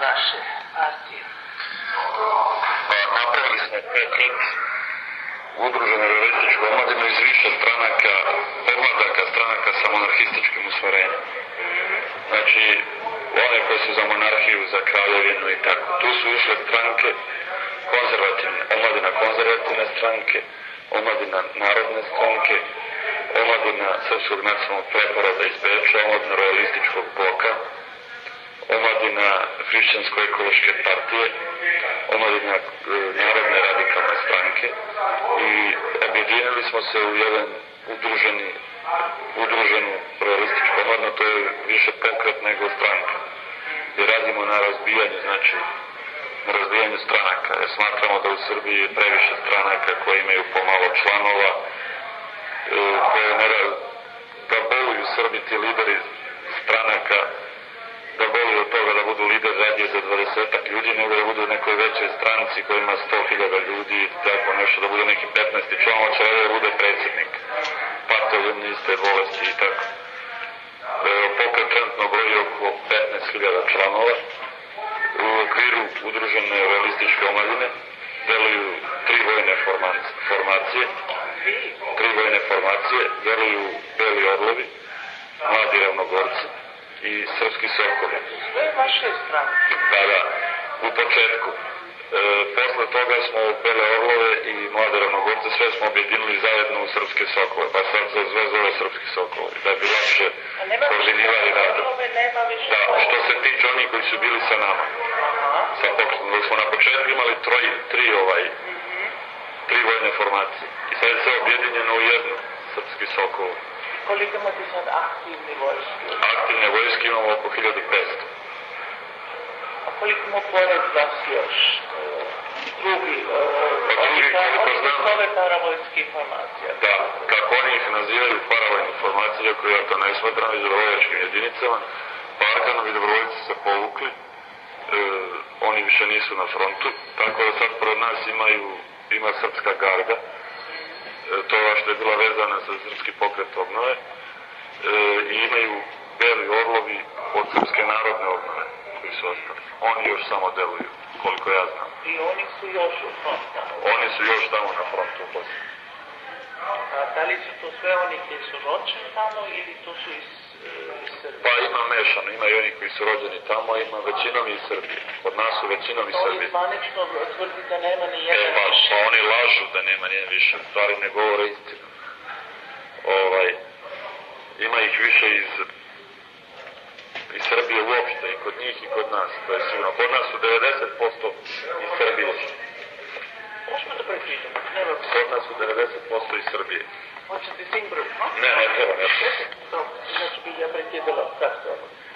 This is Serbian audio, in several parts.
vaše partije? Pa napravili smo pokret udružene realističku omladinu iz više stranaka, pomladaka stranaka sa monarhističkim usmjerenjem. Znači, one koje su za monarhiju, za kraljevinu i tako. Tu su išle stranke konzervativne, omladina konzervativne stranke, omladina narodne stranke, omladina Srpskog nacionalnog preporoda iz Beča, omladina realističkog bloka, omladina hrišćansko-ekološke partije, omladina narodne radikalne stranke i objedinili smo se u jedan udruženu realističku omladinu, to je više pokret nego stranka. I radimo na razbijanju, znači na razbijanju stranaka, jer smatramo da u Srbiji je previše stranaka koje imaju pomalo članova, koje da boluju Srbi ti lideri stranaka, da boluju od toga da budu lider radije za 20-ak ljudi, nego da budu u nekoj većoj stranci koja ima 100.000 ljudi, tako nešto, da bude neki 15. član, hoće da bude predsjednik, patoljeni iste bolesti i tako. Pokret trenutno broji oko 15.000 članova. U okviru udružene realističke omladine deluju tri vojne formacije, deluju Beli orlovi, Mladi ravnogorci i Srpski sokoli. Sve vaše stranke? Da, u početku. Posle toga smo Bele orlove i Mlade ravnogorce sve smo objedinili zajedno u Srpske sokole, pa sad se sve zove Srpski sokoli, da bi lakše koordinirali rad. Da, što se tiče onih koji su bili sa nama. Sa pokretom, dok smo na početku imali tri vojne formacije. I sad je sve objedinjeno u jednu, Srpski sokol. Koliko imate sad aktivne vojske? Aktivne vojske imamo oko 1500. A koliko imamo pored vas još? Drugi, oni se zove paravojskih formacija. Da, kako oni ih nazivaju paravojnih formacija, iako ja to ne smatram, i dobrovoljačkim jedinicama, Balkanom i dobrovoljci se povukli, oni više nisu na frontu, tako da sad pred nas ima Srpska garda, to je što je bila vezana za Srpski pokret obnove, i imaju Beli orlovi od Srpske narodne obnove koji su ostali. Oni još samo deluju, koliko ja znam. I oni su još u frontu? Oni su još tamo na frontu u Bosni. A da li su to sve oni koji su rođeni tamo ili to su iz Srbije? Pa ima mešano, ima i oni koji su rođeni tamo, a ima većinom iz Srbije. Od nas su većinom iz Srbije. Oni zvanično tvrdi da nema ni jedan više. Pa oni lažu da nema ni jedan više, stvari ne govore istinu. Ima ih više iz Srbije uopšte, i kod njih i kod nas, to je sigurno. Kod nas su 90% iz Srbije. Možemo da prečitam? Kod nas su 90% iz Srbije. Hoćete Simbru? Ne treba. Dobro, znači bih ja prekidala kratko.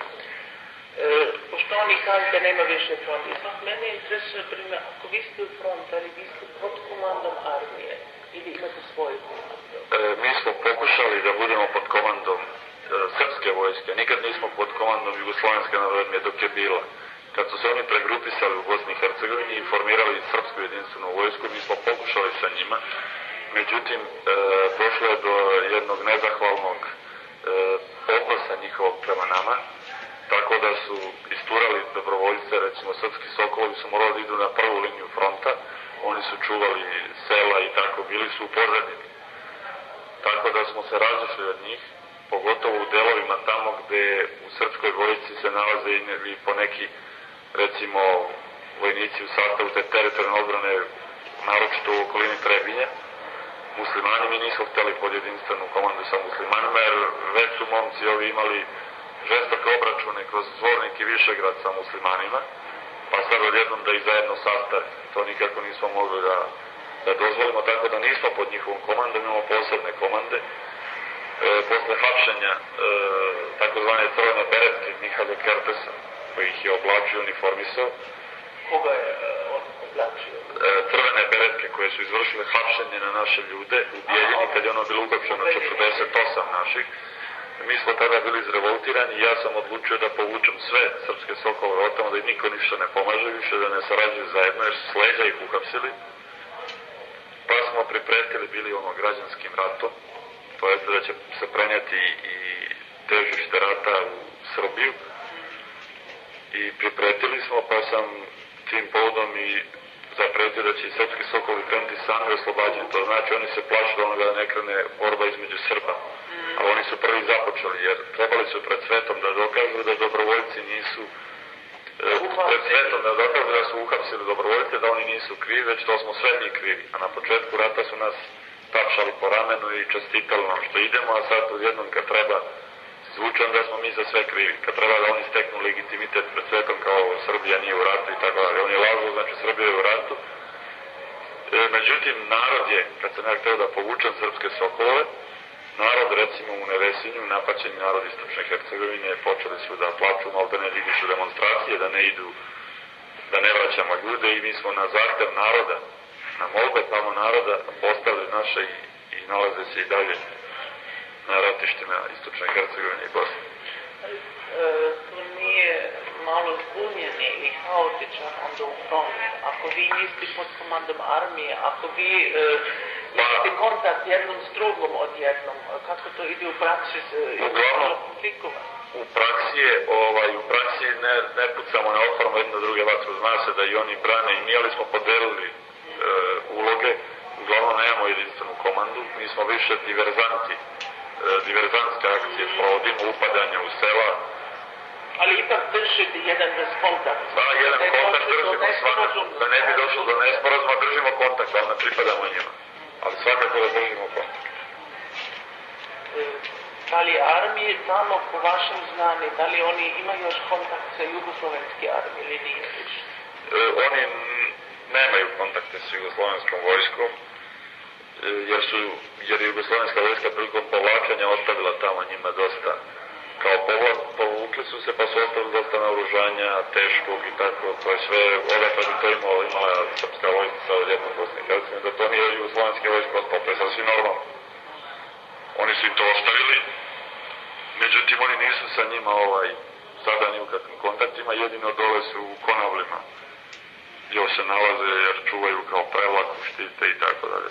Pošto oni kažu da nema više fronta, mene je interesuje primjer, ako vi ste u front, ali vi ste pod komandom armije ili imate svoju komandu? Mi smo pokušali da budemo pod komandom srpske vojske, nikad nismo pod komandom Jugoslovenske narodne dok je bila. Kad su se oni pregrupisali u Bosni i Hercegovini i formirali srpsku jedinstvenu vojsku, mi smo pokušali sa njima, međutim došlo je do jednog nezahvalnog odnosa njihovog prema nama, tako da su isturali dobrovoljce, recimo Srpski sokolovi su morali da idu na prvu liniju fronta, oni su čuvali sela i tako, bili su u pozadini. Tako da smo se razišli od njih, pogotovo u delovima tamo gde u srpskoj vojsci se nalaze i po neki, recimo, vojnici u sastavu te teritorijalne odbrane, naročito u okolini Trebinja. Muslimani, mi nismo hteli pod jedinstvenu komandu sa muslimanima, jer već su momci ovi imali žestoke obračune kroz Zvornik i Višegrad sa muslimanima, pa sad odjednom da ih zajedno sastave. To nikako nismo mogli da dozvolimo, tako da nismo pod njihovom komandom, imamo posebne komande. Posle hapšenja takozvane crvene beretke Mihalja Kertesa, koji ih je oblačio i uniformisao. Koga je on oblačio? Crvene beretke koje su izvršile hapšenje na naše ljude u Bijeljini, kad je ono bilo uhapšeno 48 naših. Mi smo tada bili izrevoltirani i ja sam odlučio da povučem sve srpske sokole od tamo, da im niko ništa ne pomaže više, da ne sarađuju zajedno, jer su s leđa ih uhapsili. Pa smo pripretili bili građanskim ratom, to je da će se prenijeti i težište rata u Srbiju. i pripretili smo, pa sam tim povodom i zapretio da će i srpski Sokoli krenuti sami oslobađanje. To znači oni se plaću da onoga da ne krene borba između Srba. A oni su prvi započeli, jer trebali su pred svetom da dokažu da dobrovoljci nisu pred svetom da dokažu da su uhapsili dobrovoljce, da oni nisu krivi, već to smo sve mi krivi. A na početku rata su nas tapšali po ramenu i čestitali nam što idemo, a sad odjednom kad treba zvučan da smo mi za sve krivi. Kad treba da oni steknu legitimitet pred svetom kao Srbija nije u ratu i tako dalje. Oni lažu, znači Srbija je u ratu. Međutim, narod je, kad sam ja hteo da povučem srpske Sokolove, narod, recimo u Nevesinju, napaćeni narod Istočne Hercegovine, počeli su da plaču, maltene digišu demonstracije, da ne idu, da ne vraćamo ljude i mi smo na zahtev naroda, na molbe tamo naroda, postavili naše i nalaze se i dalje na ratištima Istočne Hercegovine i Bosne. To nije malo zbunjeni i haotičan onda u front. Ako vi niste pod komandom armije, ako vi imate kontakt jednom s drugom odjednom, kako to ide u praksi u praksi ne pucamo, ne otvaramo jedno druge vatru. Zna se da i oni brane i mi, ali smo podelili uloge. Uglavnom nemamo jedinstvenu komandu, mi smo više diverzantske akcije provodimo, upadanja u sela. Ali ipak držite jedan kontakt. Da, jedan kontakt držimo svakako, da ne bi došlo do nesporazuma, držimo kontakt, ali ne pripadamo njima. Ali svakako da držimo kontakt. Da li armije tamo, po vašem znanju, da li oni imaju još kontakt sa jugoslovenske armije ili nije više? Oni nemaju kontakte sa jugoslovenskom vojskom, jer je jugoslovenska vojska prilikom povlačenja ostavila tamo njima dosta. Kao povukli su se pa su ostavili dosta naoružanja, teškog i tako, to je sve, odakle bi to imala srpska vojska sa odjednom Bosne i Hercegovine, da to nije jugoslovenska vojska ostala, to je sasvim normalno. Oni su i to ostavili, međutim oni nisu sa njima sada ni u kakvim kontaktima, jedino dole su u Konavlima, gdje se nalaze jer čuvaju kao prevlaku, štite i tako dalje.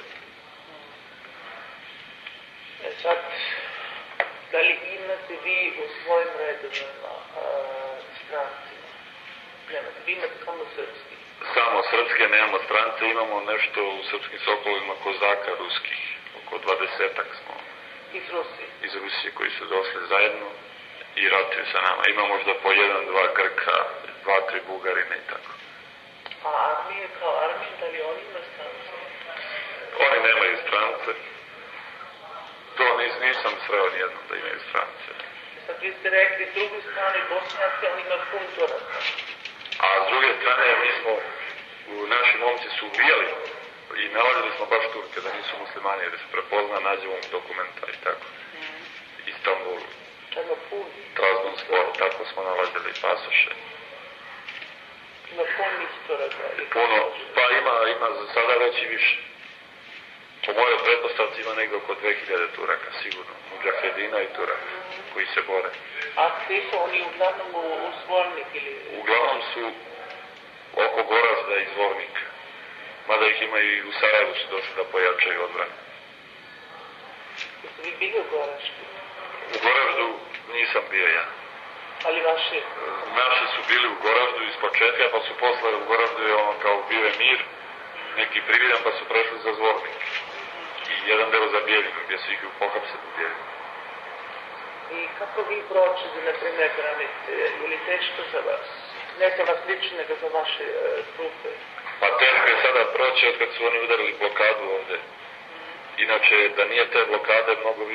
Sad, da li imate vi u svojim redovima stranci? Nemate, vi imate samo srpski? Samo srpske, nemamo strance, imamo nešto u srpskim Sokolovima kozaka ruskih, oko 20-ak smo. Iz Rusije? Iz Rusije koji su došli zajedno i ratuju sa nama. Ima možda po 1-2 Grka, 2-3 Bugarine i tako. A armije kao armije, da li oni imaju strance? Oni nemaju strance. To nisam sreo nijedno da imaju strance. Sad vi ste rekli, s druge strane Bosnjaci, oni imaju pun Turaka. A s druge strane, naši momci su ubijali i nalazili smo baš Turke da nisu muslimani, da se prepozna nađevom dokumenta i tako. Istanbul, Trabzonspor, tako smo nalazili pasoše. Ima punih Turaka? Puno, pa ima za sada već i više. Po mojoj pretpostavci ima negdje oko 2000 Turaka, sigurno. Mudžahedina i Turaka, koji se bore. A gdje su oni uglavnom u Zvornik ili? Uglavnom su oko Goražda i Zvornika. Mada ih ima i u Sarajevu su došli da pojačaju odbranu. Jeste vi bili u Goraždu? U Goraždu nisam bio ja. Ali vaši? Naši su bili u Goraždu iz početka, pa su posle u Goraždu je kao bio je mir, neki prividan, pa su prešli za Zvornik. I jedan deo za Bijeljinu, gdje su ih pohapsili u Bijeljinu. I kako vi prođete, na primjer, granice? Je li teško za vas? Ne za vas lično, nego za vaše trupe? Pa teško je sada proći od kad su oni udarili blokadu ovde. Inače, da nije te blokade, mnogo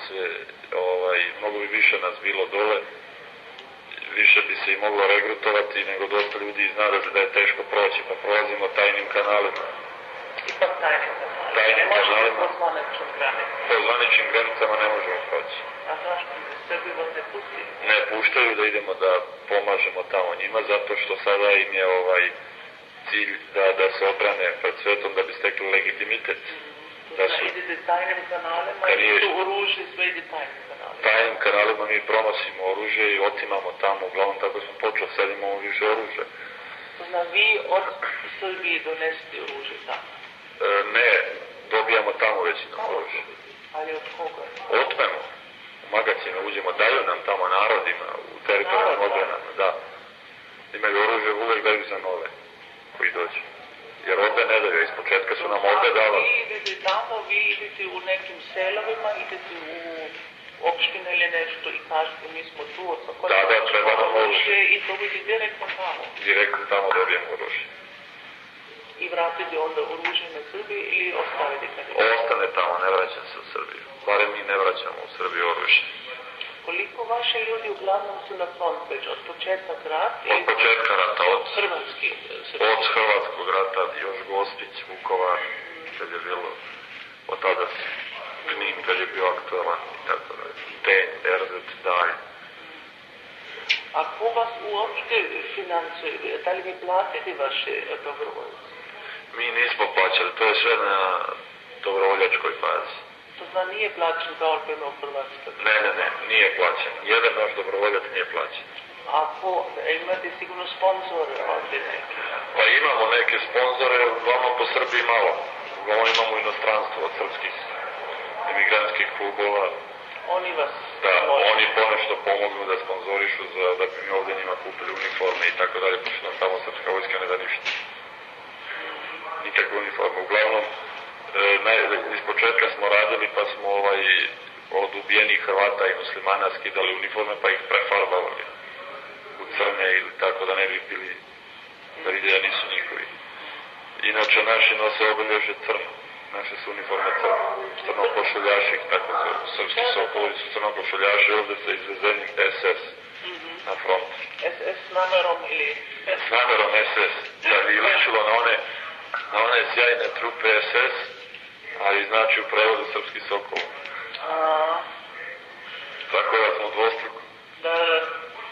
bi više nas bilo dole. Više bi se i moglo regrutovati, nego dosta ljudi zna da je teško proći, pa prolazimo tajnim kanalima. Ipak tajnim kanalima? Tajnim kanalima. Po zvaničnim granicama? Po zvaničnim granicama ne možemo proći. A zašto? Srbi vas ne puštaju? Ne puštaju da idemo da pomažemo tamo njima, zato što sada im je cilj da se odbrane pred svetom, da bi stekli legitimitet. Da idete tajnim kanalima i su oružje, sve ide tajnim kanalima? Tajnim kanalima mi pronosimo oružje i otimamo tamo, uglavnom tako smo počeli, sad imamo više oružja. Zna, vi od Srbije donesete oružje tamo? Ne, dobijamo tamo većinu oružje. Ali od koga? Otmemo. U magacine uđemo, daju nam tamo narodima, u teritorijalnim odbranama, da. imaju oružje, uvek daju za nove koji dođu. Jer ovde ne daju, iz početka su nam ovde davali. Vi idete tamo, vi idete u nekim selovima, idete u opštine ili nešto i kažete mi smo tu, da, treba nam oružje i dobiti direktno tamo. Direktno tamo dobijemo oružje. I vratite onda oružje na Srbiju ili ostavite kad je? Ostane tamo, ne vraćam se u Srbiju. Barem mi ne vraćamo u Srbiju oružje. Koliko vaše ljudi uglavnom su na front već od početka rata? Od početka rata, od Hrvatskog rata, još Gospić, Vukovar, kad je bilo, od tada Knin, kad je bio aktualan i tako da. Ten, Erzet, Dalj. A ko vas uopšte financuje? Da li vi platite vaše dobrovoljce? Mi nismo plaćali, to je sve na dobrovoljačkoj bazi. To zna nije plaćen kao prema u Hrvatskoj? Ne, nije plaćen. Jedan naš dobrovoljac nije plaćen. Ako imate sigurno sponzore ovdje neke? Pa imamo neke sponzore, uglavnom po Srbiji malo. Uglavnom imamo inostranstvo od srpskih emigrantskih klubova. Oni vas... Da, oni ponešto pomognu da sponzorišu da bi mi ovdje njima kupili uniforme i tako dalje, pošto nam tamo srpska vojska ne da ništa. Nikakve uniforme. Uglavnom, iz početka smo radili pa smo od ubijenih Hrvata i muslimana skidali uniforme pa ih prefarbavali u crne ili tako da ne bi bili da vidi da nisu njihovi. Inače naši nose obilježe crno. Naše su uniforme crnokošuljaši, tako su srpski sokolovi su crnokošuljaši, ovdje sa izvezenih SS na front. SS s namerom ili... S namerom SS, da bi ličilo na one sjajne trupe SS, ali znači u prevodu srpski sokol. Tako da smo dvostruko. Da.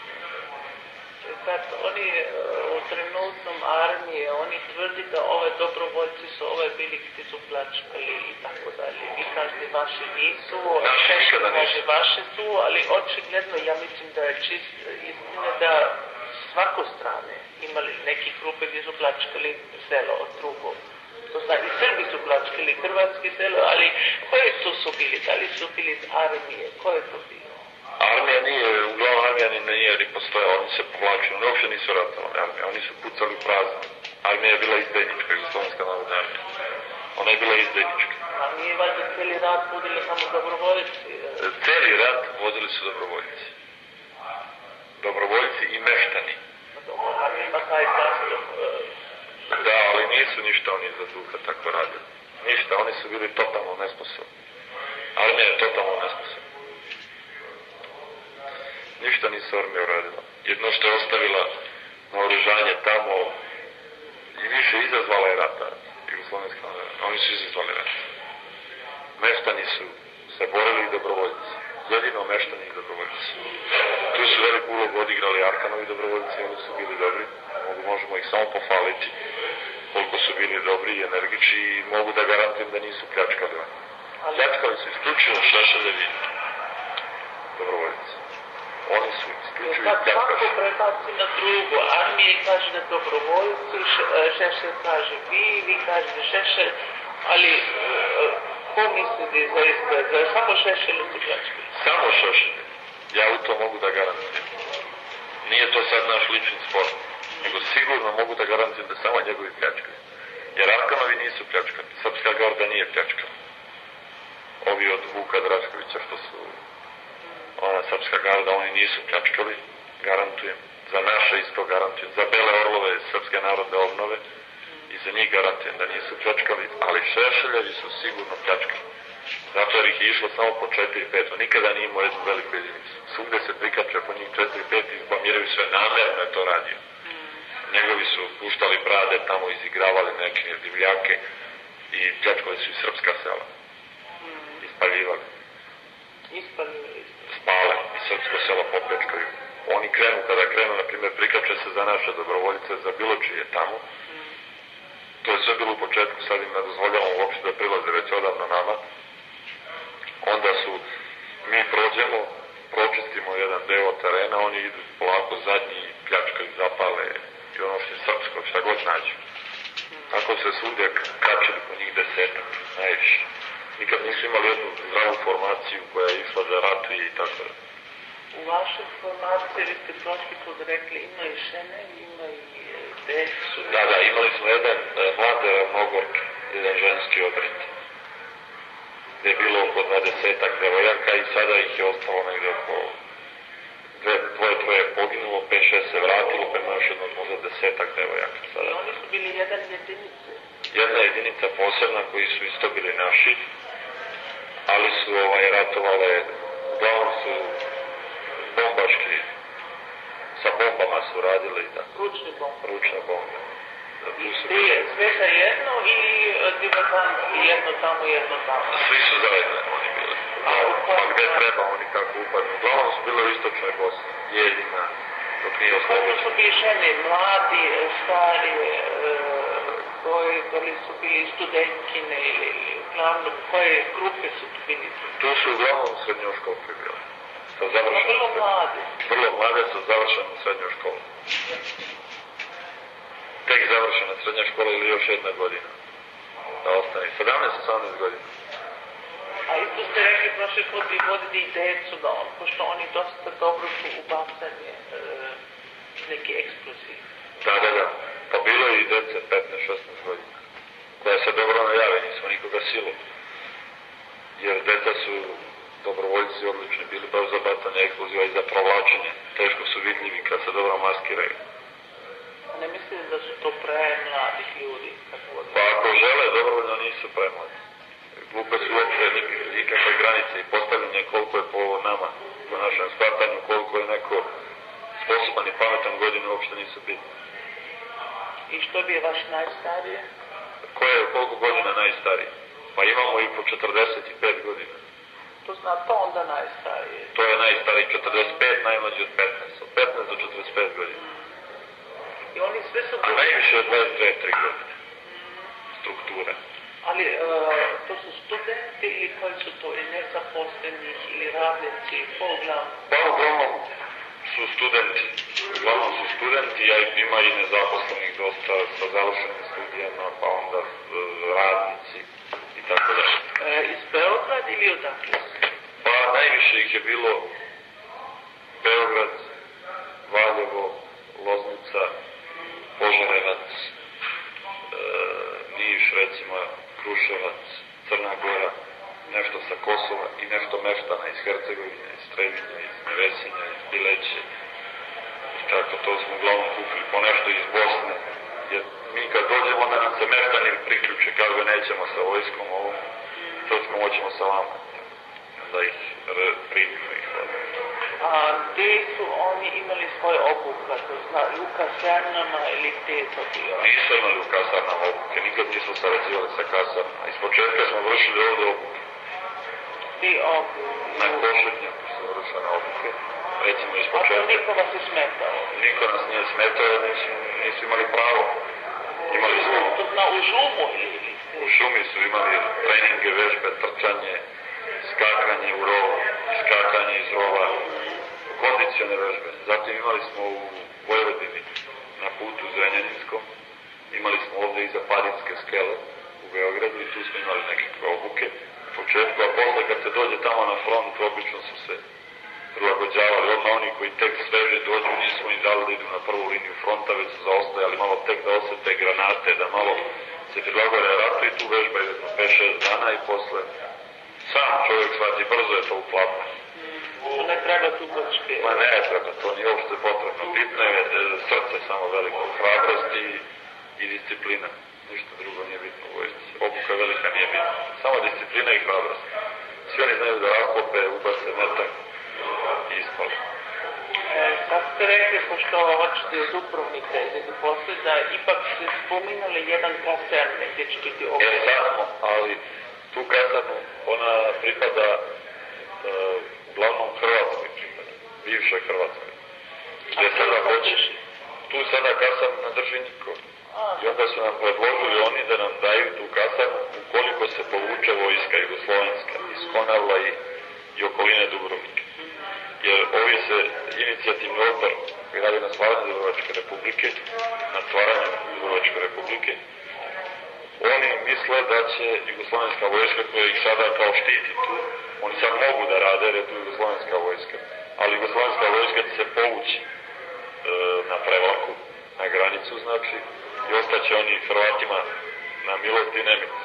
Sad oni u trenutnom armije, oni tvrdi da ove dobrovoljci su ove bili gdje su plačkali i tako dalje. Vi kažete vaši nisu, kaže vaše su, ali očigledno ja mislim da je čist istina da svako strane imali neki grupe gdje su plačkali selo od drugog. To zna, i Srbi su plačkali hrvatske selo, ali koje to su bili? Da li su bili iz armije? Ko je to bilo? Armija nije, uglavnom armija nije ni postojala, oni se povlačili, oni uopšte nisu ratovali armija, oni su pucali u prazno. Armija je bila izdajnička, Jugoslovenska narodna armija. Ona je bila izdajnička. A nije valjda cijeli rat vodili samo dobrovoljci? Cijeli rat vodili su dobrovoljci. Dobrovoljci i meštani. A ima taj sastav? Da, ali nisu ništa oni za duha tako radili. Ništa, oni su bili totalno nesposobni. Armija je totalno nesposobna. Ništa nisu armija uradila. Jedno što je ostavila na oružanje tamo i više izazvala je rata. Jugoslovenska narodna. Oni su izazvali rata. Meštani su se borili i dobrovoljci. Jedino meštani i dobrovoljci. Tu su veliku ulogu odigrali Arkanovi dobrovoljci, oni su bili dobri. Možemo ih samo pohvaliti koliko su bili dobri i energični i mogu da garantujem da nisu pljačkali. Pljačkali su isključivo Šešeljevi dobrovoljci. Oni su isključivo pljačkaši. Svako prebaci na drugo. Armija kaže da dobrovoljci, Šešelj kaže vi kažete Šešelj, ali ko mislite zaista da je samo Šešelj su pljačkali? Samo Šešelj. Ja u to mogu da garantujem. Nije to sad naš lični spor, nego sigurno mogu da garantujem da samo njegovi pljačkali. Jer Arkanovi nisu pljačkani, Srpska garda nije pljačkana. Ovi od Vuka Draškovića što su ona Srpska garda, oni nisu pljačkali, garantujem. Za naše isto garantujem. Za Bele Orlove Srpske narodne obnove i za njih garantujem da nisu pljačkali, ali Šešeljevi su sigurno pljačkali. Zato jer ih je išlo samo po 4-5, nikada nije imao jednu veliku jedinicu. Svugde se prikače po njih 4-5 i izblamiraju sve, namerno je to radio. Njegovi su puštali brade, tamo izigravali neke divljake i pljačkali su i srpska sela. Ispaljivali. Spale i srpsko selo popljačkaju. Oni kada krenu, na primjer, prikače se za naše dobrovoljice, za bilo čije tamo. To je sve bilo u početku, sad im ne dozvoljavamo uopšte da prilaze već odavno nama. Onda mi prođemo, pročistimo jedan deo terena, oni idu polako zadnji, pljačkaju, zapale i ono što je srpsko, šta god nađu. Tako se svugdje kačili po njih 10, najviše. Nikad nisu imali jednu zdravu formaciju koja je išla da ratuje i tako da. U vašoj formaciji, vi ste prošli put rekli, ima i žene, ima i decu. Da, imali smo jedan mlade mogorke, jedan ženski odred. Gde je bilo oko 20-ak devojaka i sada ih je ostalo negde oko dvoje je poginulo, 5-6 se vratilo, pa ima još jedno možda 10-ak devojaka sada. I oni su bili jedan jedinice? Jedna jedinica posebna koji su isto bili naši, ali su ratovale, uglavnom su bombaški, sa bombama su radili i tako. Ručne bombe. Sve za jedno i diverzantski, jedno tamo? Svi su zajedno oni bili. Pa gde treba oni kako upadnu. Uglavnom su bile u istočnoj Bosni, Jeljina, dok nije oslobođeno. Koliko su bili žene, mladi, stari, koji su bili studentkine ili uglavnom, koje grupe su tu bili? Tu su uglavnom srednjoškolke bile. Vrlo mlade. Vrlo mlade su završene srednju školu. Tek završena srednja škola ili još jedna godina. Da ostane. 17-18 godina. A isto ste rekli prošle put vi vodite i decu, pošto oni dosta dobro su u bacanju neki eksploziv. Da. Pa bilo je i dece 15-16 godina. Koja se dobro najave, nismo nikoga silu. Jer deca su dobrovoljci odlični bili baš za bacanje eksploziva i za provlačenje. Teško su vidljivi kad se dobro maskiraju. Ne mislite da su to premladih ljudi? Pa ako žele, dobrovoljno nisu premladi. Glupe su uopšte nikakve granice i postavljanje koliko je po nama, po našem shvatanju, koliko je neko sposoban i pametan godinu uopšte nisu bitni. I što bi je vaš najstarije? Ko je koliko godina najstariji? Pa imamo i po 45 godina. To zna to onda najstarije? To je najstariji 45, najmlađi od 15. Od 15 do 45 godina. I oni sve su... A najviše od 22-3 godine. Struktura. Ali to su studenti ili koji su to i nezaposlenih ili radnici, uglavnom? Pa uglavnom su studenti, a ima i nezaposlenih dosta sa završenim studijama, pa onda radnici i tako da. Iz Beograd ili odakle? Pa najviše ih je bilo Beograd, Valjevo, Loznica, Požarevac, Niš, recimo, Kruševac, Crna Gora, nešto sa Kosova i nešto meštana iz Hercegovine, iz Trebinja, iz Vesinja, iz Bileće. I tako, to smo uglavnom kupili po nešto iz Bosne. Jer mi kad dođemo da nam se meštani priključe, kako nećemo sa vojskom ovom, to ćemo hoćemo sa vama. Da ih primimo ih. A gde su oni imali svoje obuke? To zna, u kasarnama ili gde je to bio? Nisu imali u kasarnama obuke, nikad nismo sarađivali sa kasarnama. Iz početka smo vršili ovdje obuke. Gde obuke? Na Košutnjaku su vršene obuke, recimo iz početka. A niko vas je smetao? Niko nas nije smetao, jer nisu imali pravo. Imali smo... To zna u šumu ili? U šumi su imali treninge, vežbe, trčanje, skakanje u rov, iskakanje iz rova, kondicione vežbe. Zatim imali smo u Vojvodini, na putu Zrenjaninskom, imali smo ovdje iza Padinske skele u Beogradu i tu smo imali nekakve obuke u početku, a posle kad se dođe tamo na front, obično su se prilagođavali. Odmah oni koji tek sveže dođu, nismo im dali da idu na prvu liniju fronta, već su zaostajali malo tek da osete granate, da malo se prilagore ratu i tu vežba ide 5-6 dana i posle sam čovjek shvati, brzo je to uklapa. Ne treba tu počke. Ma ne treba, to nije uopšte potrebno. Bitno je srce samo veliko, hrabrost i disciplina. Ništa drugo nije bitno u vojsci. Obuka velika nije bitna. Samo disciplina i hrabrost. Svi oni znaju da rakope, ubace metak i ispali. Sad ste rekli, pošto hoćete od Dubrovnika ili posle, da ipak ste spominjali jedan kaserne gdje će biti obuka. Sad smo, ali tu kasarnu, ona pripada uglavnom Hrvatskoj pripada, bivšoj Hrvatskoj. Tu sada kasarnu ne drži niko. I onda su nam predložili oni da nam daju tu kasarnu ukoliko se povuče vojska jugoslovenska iz Konavla i okoline Dubrovnika. Jer ovi se inicijativni odbor koji radi na stvaranju Dubrovačke republike, na stvaranju Dubrovačke republike, oni misle misle da će jugoslovenska vojska koja ih sada kao štiti tu, oni sad mogu da rade jer je tu jugoslovenska vojska, ali jugoslovenska vojska će se povući na Prevlaku, na granicu znači, i ostaće oni Hrvatima na milost i nemilost.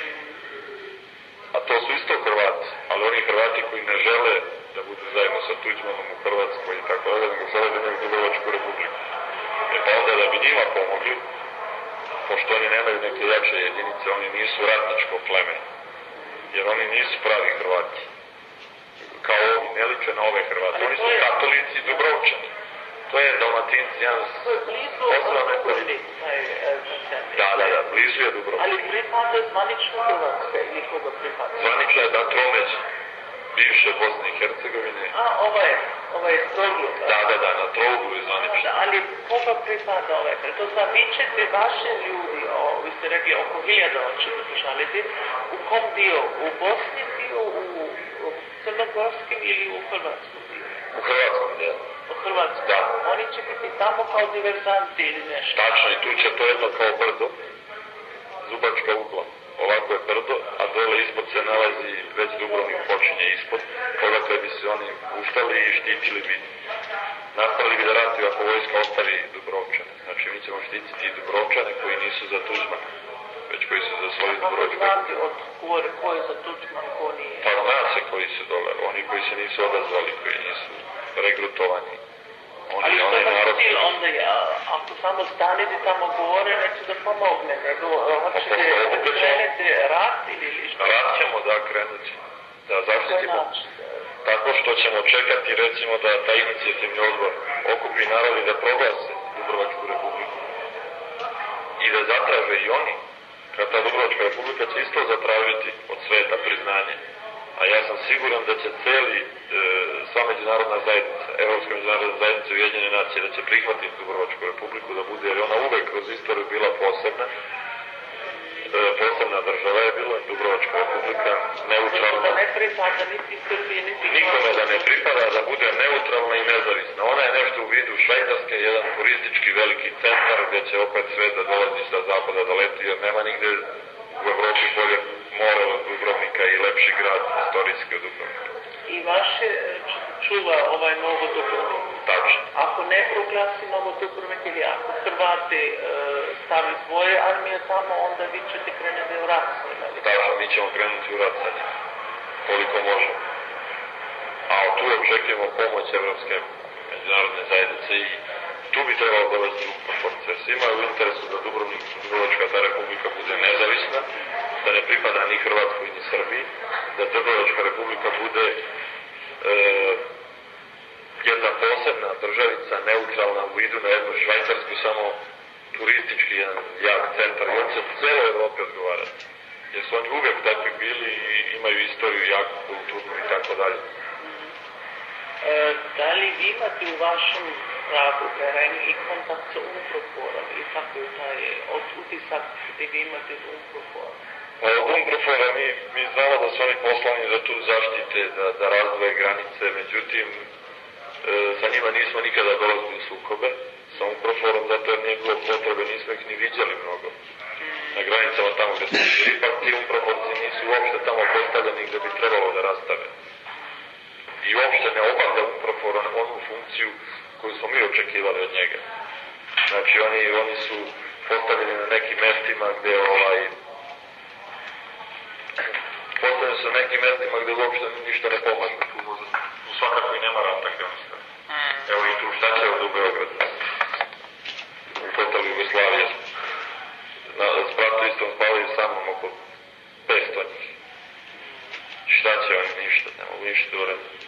A to su isto Hrvati, ali oni Hrvati koji ne žele da budu zajedno sa Tuđmanom u Hrvatskoj i tako dalje, nego žele da imaju Dubrovačku republiku. Pa onda da bi njima pomogli, pošto oni nemaju neke jače jedinice, oni nisu ratničko pleme, jer oni nisu pravi Hrvati. Kao ovi, ne liče na ove Hrvate, oni su katolici i Dubrovčani. To je Dalmatinci, jedan poseban mentalitet. Da, blizu je Dubrovčan. Ali pripada zvanično Hrvatska ili koga pripada? Zvanično je da Tromeć, bivše Bosne i Hercegovine. A, ovaj Troglu. Da, na Troglu je zvanično. Ali koga pripada ovaj? To sad vi ćete vaše ljudi, vi ste rekli oko 1000 ćete pošaliti, u kom dio? U Bosni dio, u Crnogorskim ili u Hrvatskom dio? U Hrvatskom dio. U Hrvatskom? Da. Oni će biti tamo kao diverzanti ili nešto? Tačno, i tu će to jedno kao brdo, Zubačka ugla. Ovako je brdo, a dole ispod se nalazi, već Dubrovnik počinje ispod, odakle bi se oni puštali i štitili bi. Nastavili bi da ratuju ako vojska ostavi Dubrovčane. Znači mi ćemo štititi i Dubrovčane koji nisu za Tuđman, već koji su za svoju Dubrovačku. Kako znati od ko je za Tuđman, ko nije? Pa zna se koji su dole, oni koji se nisu odazvali, koji nisu regrutovani. Ali što je cilj onda je, ako samo stanete tamo govore, neće da pomogne, nego hoćete krenete rat ili što? Rat ćemo, da, krenut ćemo. Da zaštitimo. Tako što ćemo čekati, recimo, da taj inicijativni odbor okupi narod i da proglase Dubrovačku republiku. I da zatraže i oni, kad ta Dubrovačka republika će isto zatražiti od sveta priznanje. A ja sam siguran da će sva međunarodna zajednica, Evropska međunarodna zajednica Ujedinjene nacije, da će prihvatiti Dubrovačku republiku da bude, jer ona uvek kroz istoriju bila posebna država je bila, Dubrovačka republika, neutralna. Da ne pripada niti Srbije, niti nikome da ne pripada, da bude neutralna i nezavisna. Ona je nešto u vidu Švajcarske, jedan turistički veliki centar gdje će opet sve da dolazi sa zapada da leti, jer nema nigde u Evropi bolje more od Dubrovnika i lepši grad istorijski od Dubrovnika. I vaše čuva ovaj Novo Dubrovnik? Tačno. Ako ne proglasi Novo Dubrovnik ili ako Hrvati stavi svoje armije tamo, onda vi ćete krenuti u rat s njima? Tačno, mi ćemo krenuti u rat sa njima, koliko možemo. A tu očekujemo pomoć Evropske međunarodne zajednice i tu bi trebalo dovesti u proporcije. Svima je u interesu da Dubrovačka ta republika bude nezavisna, da ne pripada ni Hrvatskoj ni Srbiji, da Dubrovačka republika bude jedna posebna državica, neutralna u vidu na jednu Švajcarsku, samo turistički jedan jak centar i on će celoj Evropi odgovarati. Jer su oni uvijek takvi bili i imaju istoriju jaku, kulturnu i tako dalje. Da li vi imate u vašem radu, terenu i kontakt sa UNPROFOR-om i kako je taj utisak gdje vi imate s UNPROFOR-om? Pa od UNPROFOR-a mi znamo da su oni poslani da tu zaštite, da razdvoje granice, međutim sa njima nismo nikada dolazili u sukobe, sa UNPROFOR-om zato jer nije bilo potrebe, nismo ih ni viđali mnogo. Na granicama tamo gdje smo bili, ipak ti UNPROFOR-ci nisu uopšte tamo postavljeni gdje bi trebalo da rastave. I uopšte ne obavlja UNPROFOR onu funkciju koju smo mi očekivali od njega. Znači oni su postavljeni na nekim mestima gdje postavljeni su na nekim mestima gdje uopšte ništa ne pomaže. Tu svakako i nema rata gdje oni stavi. Evo i tu šta će ovdje u Beogradu. U totalu Jugoslavije s Bratoistom spavaju samo oko 500 njih. Šta će oni ništa, ne mogu ništa uraditi.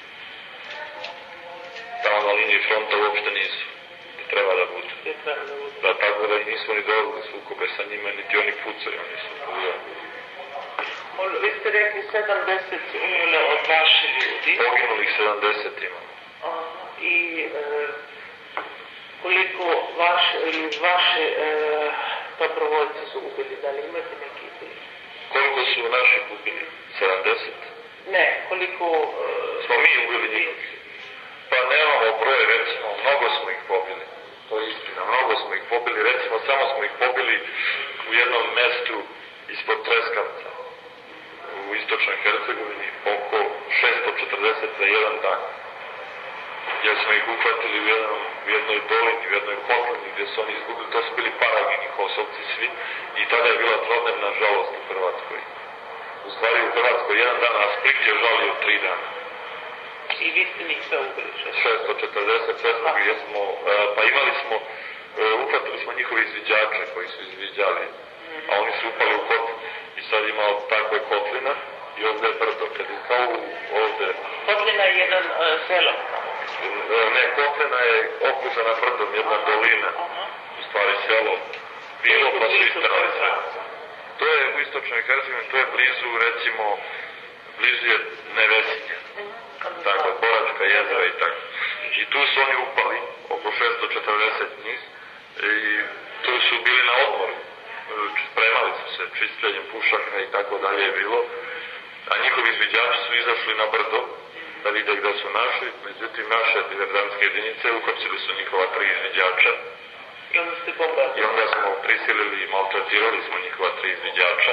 Tamo na liniji fronta uopšte nisu. Ne treba da budu. Da, tako da nisu ni dolazili sukobe sa njima, niti oni pucaju, oni su pogledali. Vi ste rekli 70 umrle od vaše ljudi. Poginulih 70 ima. I koliko vaše dobrovoljci su ubili, da li imate neki ubili? Koliko su naši ubili? 70? Ne, koliko... Smo mi ubili njih? Pa nemamo broj, recimo, mnogo smo ih pobili. To je istina, mnogo smo ih pobili, recimo samo smo ih pobili u jednom mestu ispod Treskavca u istočnoj Hercegovini oko 640 za jedan dan. Jer smo ih uhvatili u jednoj dolini, u jednoj kotlini gdje su oni izgubili, to su bili Paragini, Kosovci svi, i tada je bila trodnevna žalost u Hrvatskoj. U stvari u Hrvatskoj jedan dan, a Split je žalio 3 dana. I vi ste njih sve ubili? 640, sve smo gdje smo, pa imali smo, uhvatili smo njihove izviđače koji su izviđali, a oni su upali u kotlinu. I sad imao takve kotlina i ovdje je brdo, kad je kao ovdje... Kotlina je jedan selo? Ne, kotlina je okružena brdom, jedna dolina, u stvari selo, bilo pa su istrali sve. To je u istočnoj Hercegovini, to je blizu, recimo, blizu je Nevesinje, tako, Boračka jezera i tako. I tu su oni upali, oko 640 njih, i tu su bili na odmoru. Spremali su se čišćenjem pušaka i tako dalje je bilo, a njihovi izviđači su izašli na brdo da vide gdje su našli, međutim naše diverzantske jedinice uhapsili su njihova 3 izviđača i onda smo prisilili i maltretirali smo njihova 3 izviđača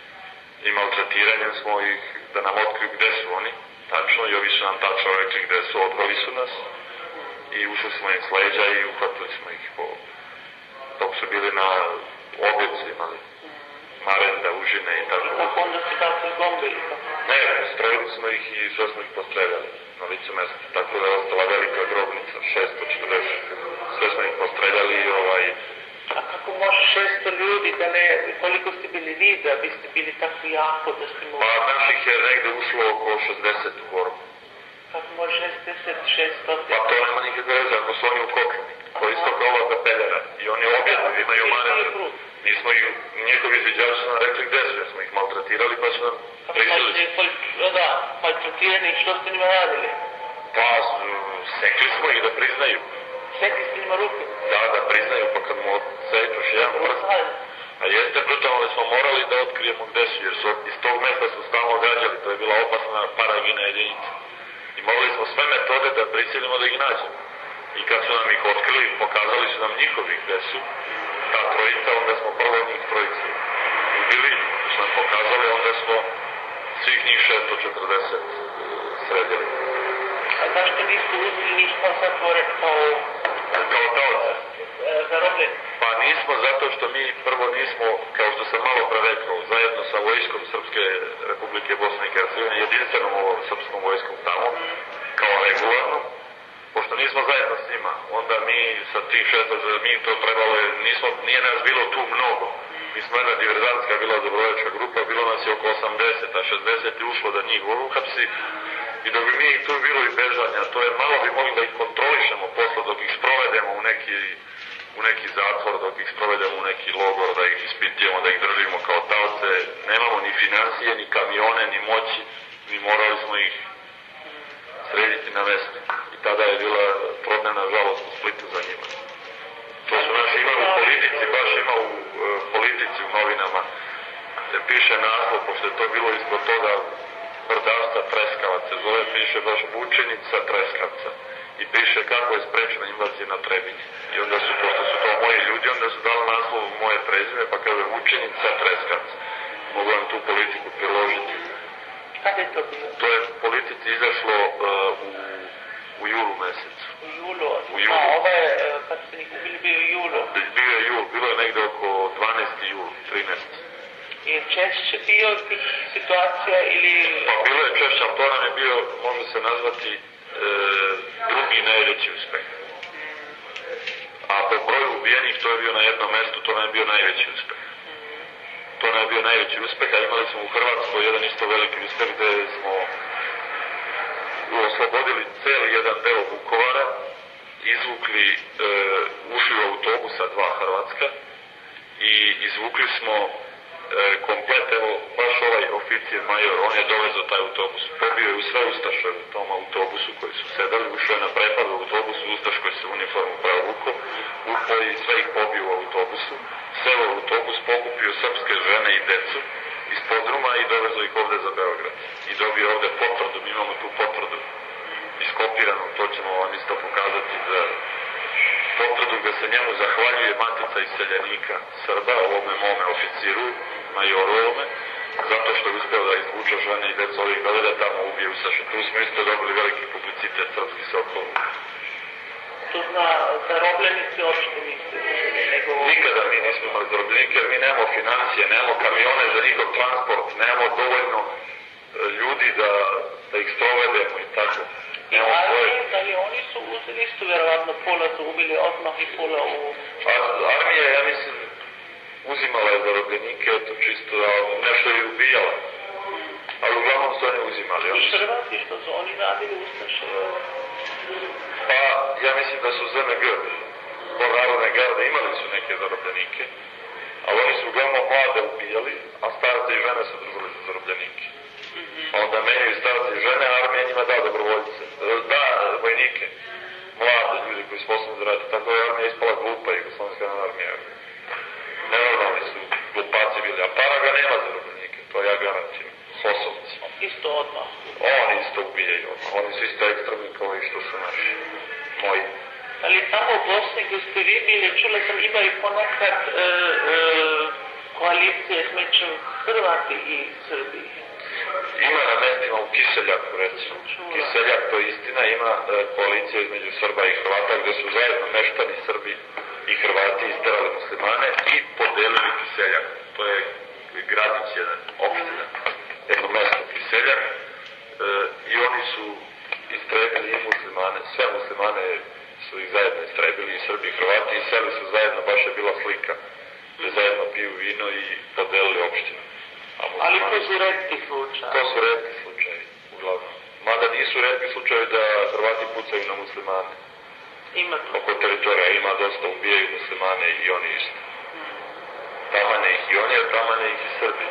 i maltretiranjem smo ih da nam otkriju gdje su oni, tačno, i ovi su nam tačno rekli gdje su, odveli su nas i ušli smo im s leđa i uhvatili smo ih dok su bili na objeci, imali marenda, užine i tako. Kako onda ste bacili bombe ili kako? Ne, strojili smo ih i sve smo ih postreljali na licu mesta, tako da je ostala velika grobnica, 640. Sve smo ih postreljali i A kako može 600 ljudi da ne, koliko ste bili vi da biste bili tako jako da ste mogli? Pa naših je negde ušlo oko 60 u borbu. Kako može 60, 600? Pa to nema nikakve veze ako su oni u koklini. To isto kao ova kapeljara. I oni objedno imaju marende. Mi smo ih, njihovi izviđači su nam rekli gdje su, jer smo ih maltretirali pa su nam prisilili. Da, maltretirani, što ste njima radili? Pa sekli smo ih da priznaju. Sekli ste njima ruke? Da priznaju, pa kad mu odsečuš jedan prst. A jeste brutalno da smo morali da otkrijemo gdje su, jer su iz tog mesta su stalno gađali, to je bila opasna Paragina jedinica. I morali smo sve metode da prisilimo da ih nađemo. I kad su nam ih otkrili, pokazali su nam njihovi gdje su, ta trojica, onda smo prvo njih trojicu ubili, su nam pokazali, onda smo svih njih 640 sredili. A zašto niste uzeli njih kao zatvore, kao taoce? Zarobljeni? Pa nismo, zato što mi prvo nismo, kao što sam malo pre rekao, zajedno sa vojskom Srpske Republike Bosne i Hercegovine, jedinstvenom ovom srpskom vojskom tamo, kao regularno, pošto nismo zajedno s njima, onda mi sa tih 600, mi to trebalo, nije nas bilo tu mnogo. Mi smo jedna diverzantska bila dobrovoljačka grupa, bilo nas je oko 80, a 60 je ušlo da njih uhapsi. I dok bi mi tu bilo i bežanja, to je malo bi mogli da ih kontrolišemo posle, dok ih sprovedemo u neki zatvor, dok ih sprovedemo u neki logor, da ih ispitujemo, da ih držimo kao taoce. Nemamo ni financije, ni kamione, ni moći, mi morali smo ih srediti na mestu. I tada je bila trodnevna žalost u Splitu za njima. To su naši imali u politici, baš ima u politici u novinama, gde piše naslov, pošto je to bilo ispod toga brdašca Treskavac, se zove, piše baš Vučenica Treskavca. I piše kako je sprečena invazija na Trebinje. I onda su, pošto su to moji ljudi, onda su dali naslov moje prezime, pa kaže Vučenica Treskavca. Mogu vam tu politiku priložiti. Kada je to bilo? To je politici izašlo u julu mesecu. U julu? U julu. A ovo je, kad ste njih ubili, bio je julu? Bio je jul, bilo je negde oko 12. jul, 13. Je češće bio tih situacija ili... Pa bilo je češće, ali to nam je bio, može se nazvati, drugi najveći uspeh. A po broju ubijenih to je bio na jednom mestu, to nam je bio najveći uspeh. To nam je bio najveći uspeh, a imali smo u Hrvatskoj jedan isto veliki uspeh gde smo oslobodili cijeli jedan deo Vukovara, izvukli, ušli u autobusa 2 hrvatska i izvukli smo komplet, evo, baš ovaj oficir major, on je dovezao taj autobus, pobio je u sve ustaše u tom autobusu koji su sedali, ušao je na prepad u autobusu, ustaš koji se uniformu preobuko, upao i sve ih pobio u autobusu, seo u autobus, pokupio srpske žene i decu iz podruma i dovezao ih ovde za Beograd. I dobio ovde potvrdu, mi imamo tu potvrdu iskopiranu, to ćemo vam isto pokazati za potvrdu gde se njemu zahvaljuje Matica iseljenika Srba, ovome mome oficiru, Majorovome, zato što je uspeo da izvuče žene i deca ovih dovede tamo ubije Ustaše. Tu smo isto dobili veliki publicitet, Srpski Sokol. To zna, zarobljenici uopšte niste nego... Nikada mi nismo imali zarobljenike, jer mi nemamo financije, nemamo kamione za njihov transport, nemamo dovoljno ljudi da ih sprovedemo i tako. Da li oni su uzeli isto vjerovatno pola su ubili odmah i pola u... Armija, ja mislim, uzimala je zarobljenike, eto čisto, nešto je ubijala. Ali uglavnom su oni uzimali. I Hrvati, što su oni radili Ustaše? Pa, ja mislim da su ZNG, Narodne garde, imali su neke zarobljenike, ali oni su uglavnom mlade ubijali, a starce i žene su držali za zarobljenike. Onda menjaju starce i žene, a armija njima da dobrovoljce, da vojnike, mlade ljudi koji su sposobni da radi. Tako je armija ispala glupa, Jugoslovenska armija. Nenormalni su glupaci bili, a para ga nema zarobljenike, to ja garantujem. Kosovci. Isto odmah. Oni isto ubijaju odmah, oni su isto ekstremni kao i što su naši, moji. Ali tamo u Bosni gdje ste vi bili, čula sam imaju ponekad koalicije između Hrvati i Srbi. Ima na mestima u Kiseljaku, recimo. Kiseljak, to je istina, ima koalicija između Srba i Hrvata gdje su zajedno meštani Srbi i Hrvati isterali muslimane i podelili Kiseljak. To je gradić jedan, opština, jedno mesto Kiseljak i oni su istrebili i muslimane, sve muslimane su ih zajedno istrebili i Srbi i Hrvati i seli su zajedno, baš je bila slika gdje zajedno piju vino i podelili opštinu. Ali to su retki slučaje. To su retki slučajevi, uglavnom. Mada nisu retki slučajevi da Hrvati pucaju na muslimane. Ima to. Oko teritorija ima dosta, ubijaju muslimane i oni isto. Tamane ih i oni, a tamane ih i Srbi.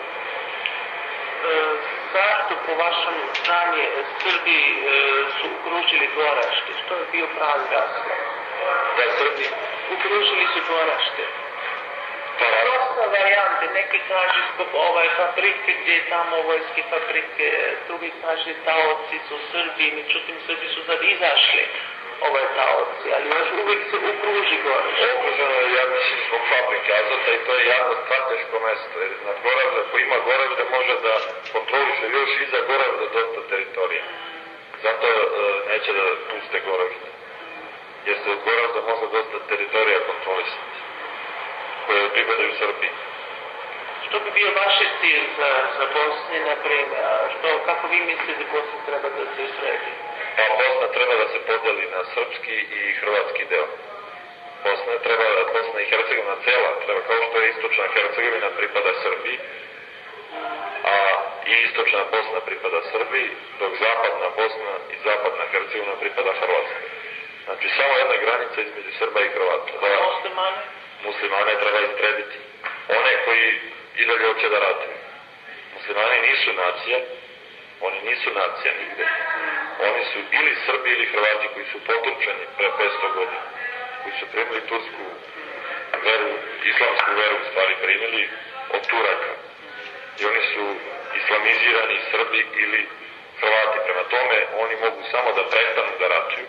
Zašto po vašem znanju Srbi su ukružili Gorašte? Što je bio pravi razlog? Da Srbi? Ukružili su Gorašte. Pa dosta varijante, neki kaže zbog fabrike gdje je tamo vojske fabrike, drugi kaže taoci su Srbi, međutim Srbi su sad izašli taoci, ali još uvijek se ukruži gore. Okruženo je, ja mislim, zbog fabrike azota i to je jako strateško mesto, jer na Goravda, ko ima Goravda, može da kontroliše još iza Goravda dosta teritorija. Zato neće da puste Goravda, jer se od Goravda može dosta teritorija kontrolisati, koje pripadaju Srbiji. Što bi bio vaš cilj za Bosni, na primjer? Kako vi mislite Bosna treba da se sredi? Pa Bosna treba da se podeli na srpski i hrvatski deo. Bosna i Hercegovina cela treba, kao što je istočna Hercegovina pripada Srbiji, a i istočna Bosna pripada Srbiji, dok zapadna Bosna i zapadna Hercegovina pripada Hrvatskoj. Znači samo jedna granica između Srba i Hrvata. Muslimane? Muslimane treba istrebiti. One koji i dalje hoće da ratuju. Muslimani nisu nacija, oni nisu nacija nigde. Oni su ili Srbi ili Hrvati koji su potomčeni pre 500 godina, koji su primili tursku veru, islamsku veru u stvari primili od Turaka. I oni su islamizirani Srbi ili Hrvati. Prema tome oni mogu samo da prestanu da ratuju.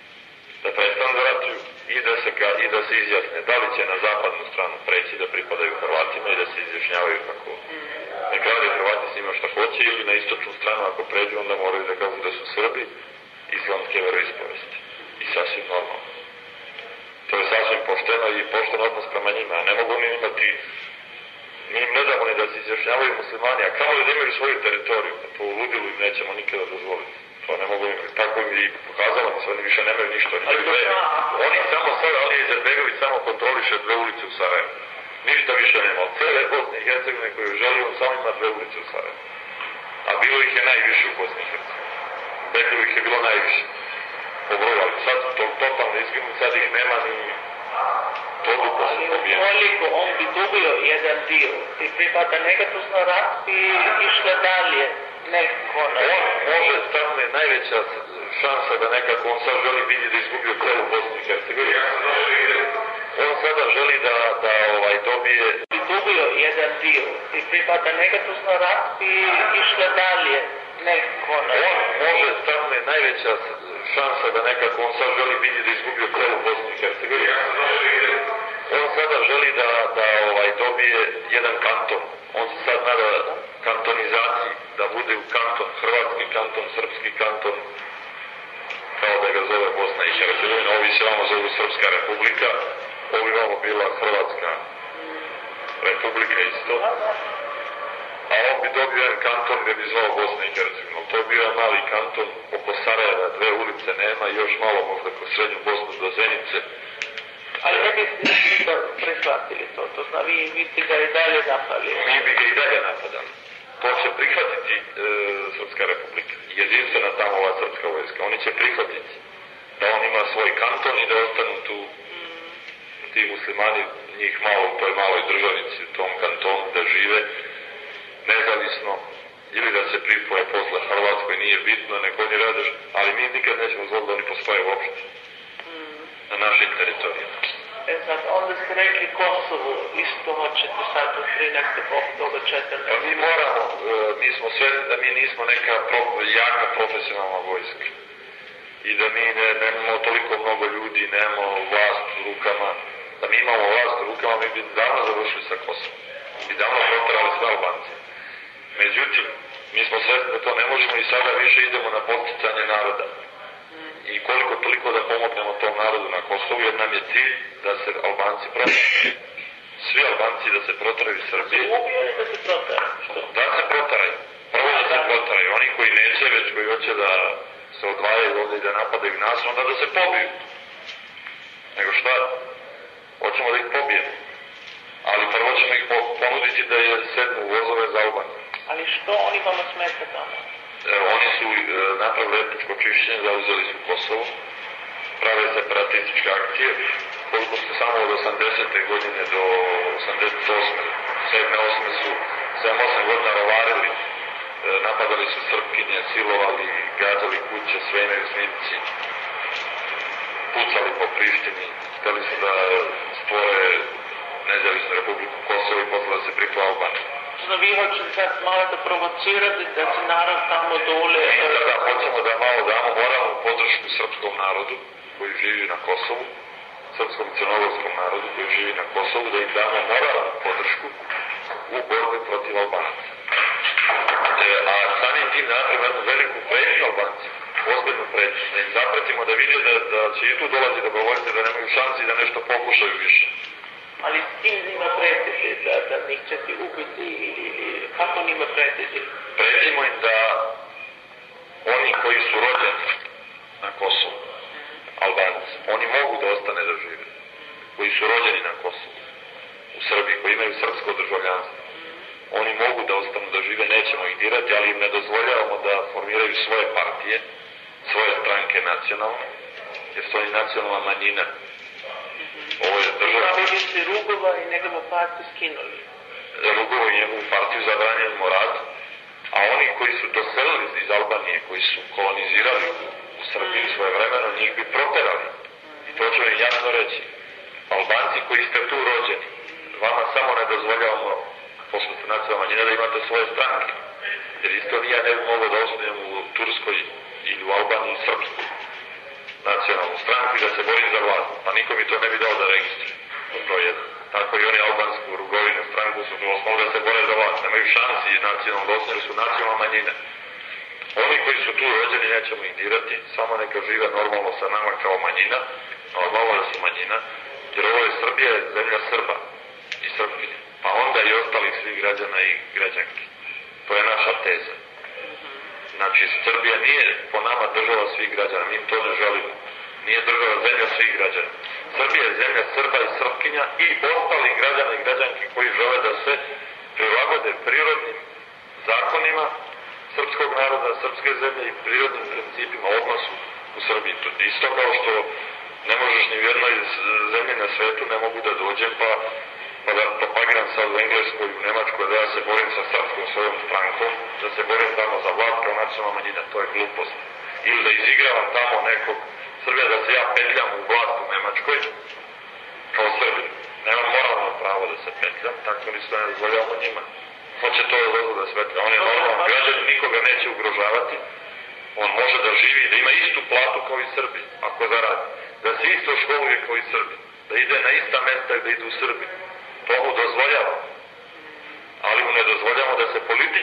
I da se izjasne da li će na zapadnu stranu preći da pripadaju Hrvatima i da se izjašnjavaju kako nek rade Hrvati s njima šta hoće, ili na istočnu stranu ako pređu onda moraju da kažu da su Srbi islamske veroispovesti. I sasvim normalno. To je sasvim pošteno i pošten odnos prema njima, a ne mogu oni imati, mi im ne damo ni da se izjašnjavaju muslimani, a kao da imaju svoju teritoriju, pa to u ludilu im nećemo nikada dozvoliti. To ne mogu imati, tako im i pokazalo mi se, oni više nemaju ništa, oni samo sada, Alija Izetbegović samo kontroliše 2 ulice u Sarajevu. Ništa više nema, od cele Bosne i Hercegovine koju želi, on samo ima 2 ulice u Sarajevu. A bilo ih je najviše u Bosni i Hercegovini. Beklo ih je bilo najviše. Po broju, ali sad su to totalno izginuli, sad ih nema ni toliko su pobijeni. Koliko on bi dobio jedan dio, ti pripada negativno rat i išla dalje. On može, tamo je najveća šansa da nekako, on sad želi vidjeti da izgubio celu Bosnu i Hercegovinu. On sada želi da dobio jedan dio, ti pripada negativno rat i išla dalje. On može, tamo je najveća šansa da nekako, on sad želi vidjeti da izgubio celu Bosnu i Hercegovinu. On sada želi da dobije jedan kanton. On se sad nada kantonizaciji, da bude u kanton, hrvatski kanton, srpski kanton, kao da ga zove Bosna i Hercegovina. Ovi se vamo zovu Srpska republika, ovi vamo bila Hrvatska republika isto. A on bi dobio jedan kanton gdje bi zvao Bosna i Hercegovina. To je bio jedan mali kanton, oko Sarajeva, 2 ulice nema, još malo možda kroz srednju Bosnu do Zenice. Ali ne biste prihvatili to, to zna, vi bi ga i dalje napali. Mi bi ga i dalje napadali. To će prihvatiti Srpska republika. Jedinstvena tamo ova srpska vojska. Oni će prihvatiti da on ima svoj kanton i da ostanu tu ti muslimani, njih malo u toj maloj državici, u tom kantonu, da žive nezavisno ili da se pripoje posle Hrvatskoj, nije bitno, neko oni rade, ali mi nikad nećemo zvoliti da oni postoje uopšte na našim teritorijama. Sad, onda ste rekli Kosovo, isto hoćete sad u 13. oktober 14. Pa mi moramo, mi smo svesni da mi nismo neka jaka profesionalna vojska i da mi nemamo toliko mnogo ljudi, nemamo vlast u rukama. Da mi imamo vlast u rukama, mi bi davno završili sa Kosovom i davno proterali sve Albance. Međutim, mi smo svesni da to ne možemo i sada više idemo na podsticanje naroda. I koliko toliko da pomognemo tom narodu na Kosovu, jer nam je cilj da se Albanci proteraju. Svi Albanci da se proteraju iz Srbije. Da se proteraju? Da se proteraju. Prvo da se proteraju. Oni koji neće, već koji hoće da se odvajaju ovdje i da napadaju nas, onda da se pobiju. Nego šta? Hoćemo da ih pobijemo. Ali prvo ćemo ih ponuditi da je sednu u vozove za Albaniju. Ali što oni vama smeta tamo? Oni su napravili etničko čišćenje, zauzeli su Kosovo, prave separatističke akcije, koliko su samo od 80. godine do 88. 7-8 su 7-8 godina rovarili, napadali su Srpkinje, silovali, gađali kuće, sve imaju snimci, pucali po Prištini, hteli su da stvore nezavisnu republiku Kosovo i posle da se pripoje Albaniju. Znači, vi hoćete sad malo da provocirate, da se narod tamo dole... Mi sada hoćemo da malo damo moralnu podršku srpskom narodu koji živi na Kosovu, srpskom crnogorskom narodu koji živi na Kosovu, da im damo moralnu podršku u borbi protiv Albanaca. A samim tim napravimo jednu veliku pretnju Albanci, ozbiljnu pretnju, da im zapretimo da vide da će i tu dolazi dobrovoljci, da nemaju šansi da nešto pokušaju više. Ali s kim njima pretite, da njih ćete ubiti ili kako njima pretite? Pretimo im da oni koji su rođeni na Kosovu, Albanci, oni mogu da ostane da žive. Koji su rođeni na Kosovu, u Srbiji, koji imaju srpsko državljanstvo. Oni mogu da ostanu da žive, nećemo ih dirati, ali im ne dozvoljavamo da formiraju svoje partije, svoje stranke nacionalne, jer su oni nacionalna manjina. Ovo je država... Ali vi ste Rugova i njegovu partiju skinuli. Rugovo i njegovu partiju zabranjujemo rad, a oni koji su doselili iz Albanije, koji su kolonizirali u Srbiji svoje vremeno, njih bi proterali. I to ću im jasno reći. Albanci koji ste tu rođeni, vama samo ne dozvoljavamo, pošto ste nacionalna manjina, da imate svoje stranke. Jer isto ni ja ne bi mogao da osnujem u Turskoj ili u Albaniji srpsku nacionalnu stranku i da se borim za vlast. Pa niko mi to ne bi dao da registrujem. To je jedno. Tako i oni albansku Rugovinu stranku su osnovno da se bore za vlast. Nemaju šansi nacionalno dosne, jer su nacionalna manjina. Oni koji su tu rođeni nećemo ih dirati, samo neka žive normalno sa nama kao manjina, normalno da su manjina, jer ovo je Srbija, zemlja Srba i Srpkinja. Pa onda i ostalih svih građana i građanki. To je naša teza. Znači, Srbija nije po nama država svih građana, mi to ne želimo. Nije država zemlja svih građana. Srbija je zemlja Srba i Srpkinja i ostalih građana i građanki koji žele da se prilagode prirodnim zakonima srpskog naroda, srpske zemlje i prirodnim principima odnosu u Srbiji. Isto kao što ne možeš ni u jednoj zemlji na svetu, ne mogu da dođem pa da propagiram sad u Engleskoj, u Nemačkoj, da ja se borim sa srpskom svojom strankom, da se borim tamo za vlast kao nacionalna manjina, to je glupost. Ili da izigravam tamo nekog Srbija, da se ja petljam u vlast u Nemačkoj, kao Srbin. Nemam moralno pravo da se petljam, tako ni se ne dozvoljavamo njima. Hoće to da se petlja. On je normalan građan, nikoga neće ugrožavati. On može da živi, da ima istu platu kao i Srbi, ako zaradi. Da se isto školuje kao i Srbi. Da ide na ista mesta i da ide u Srbi. To mu dozvoljava.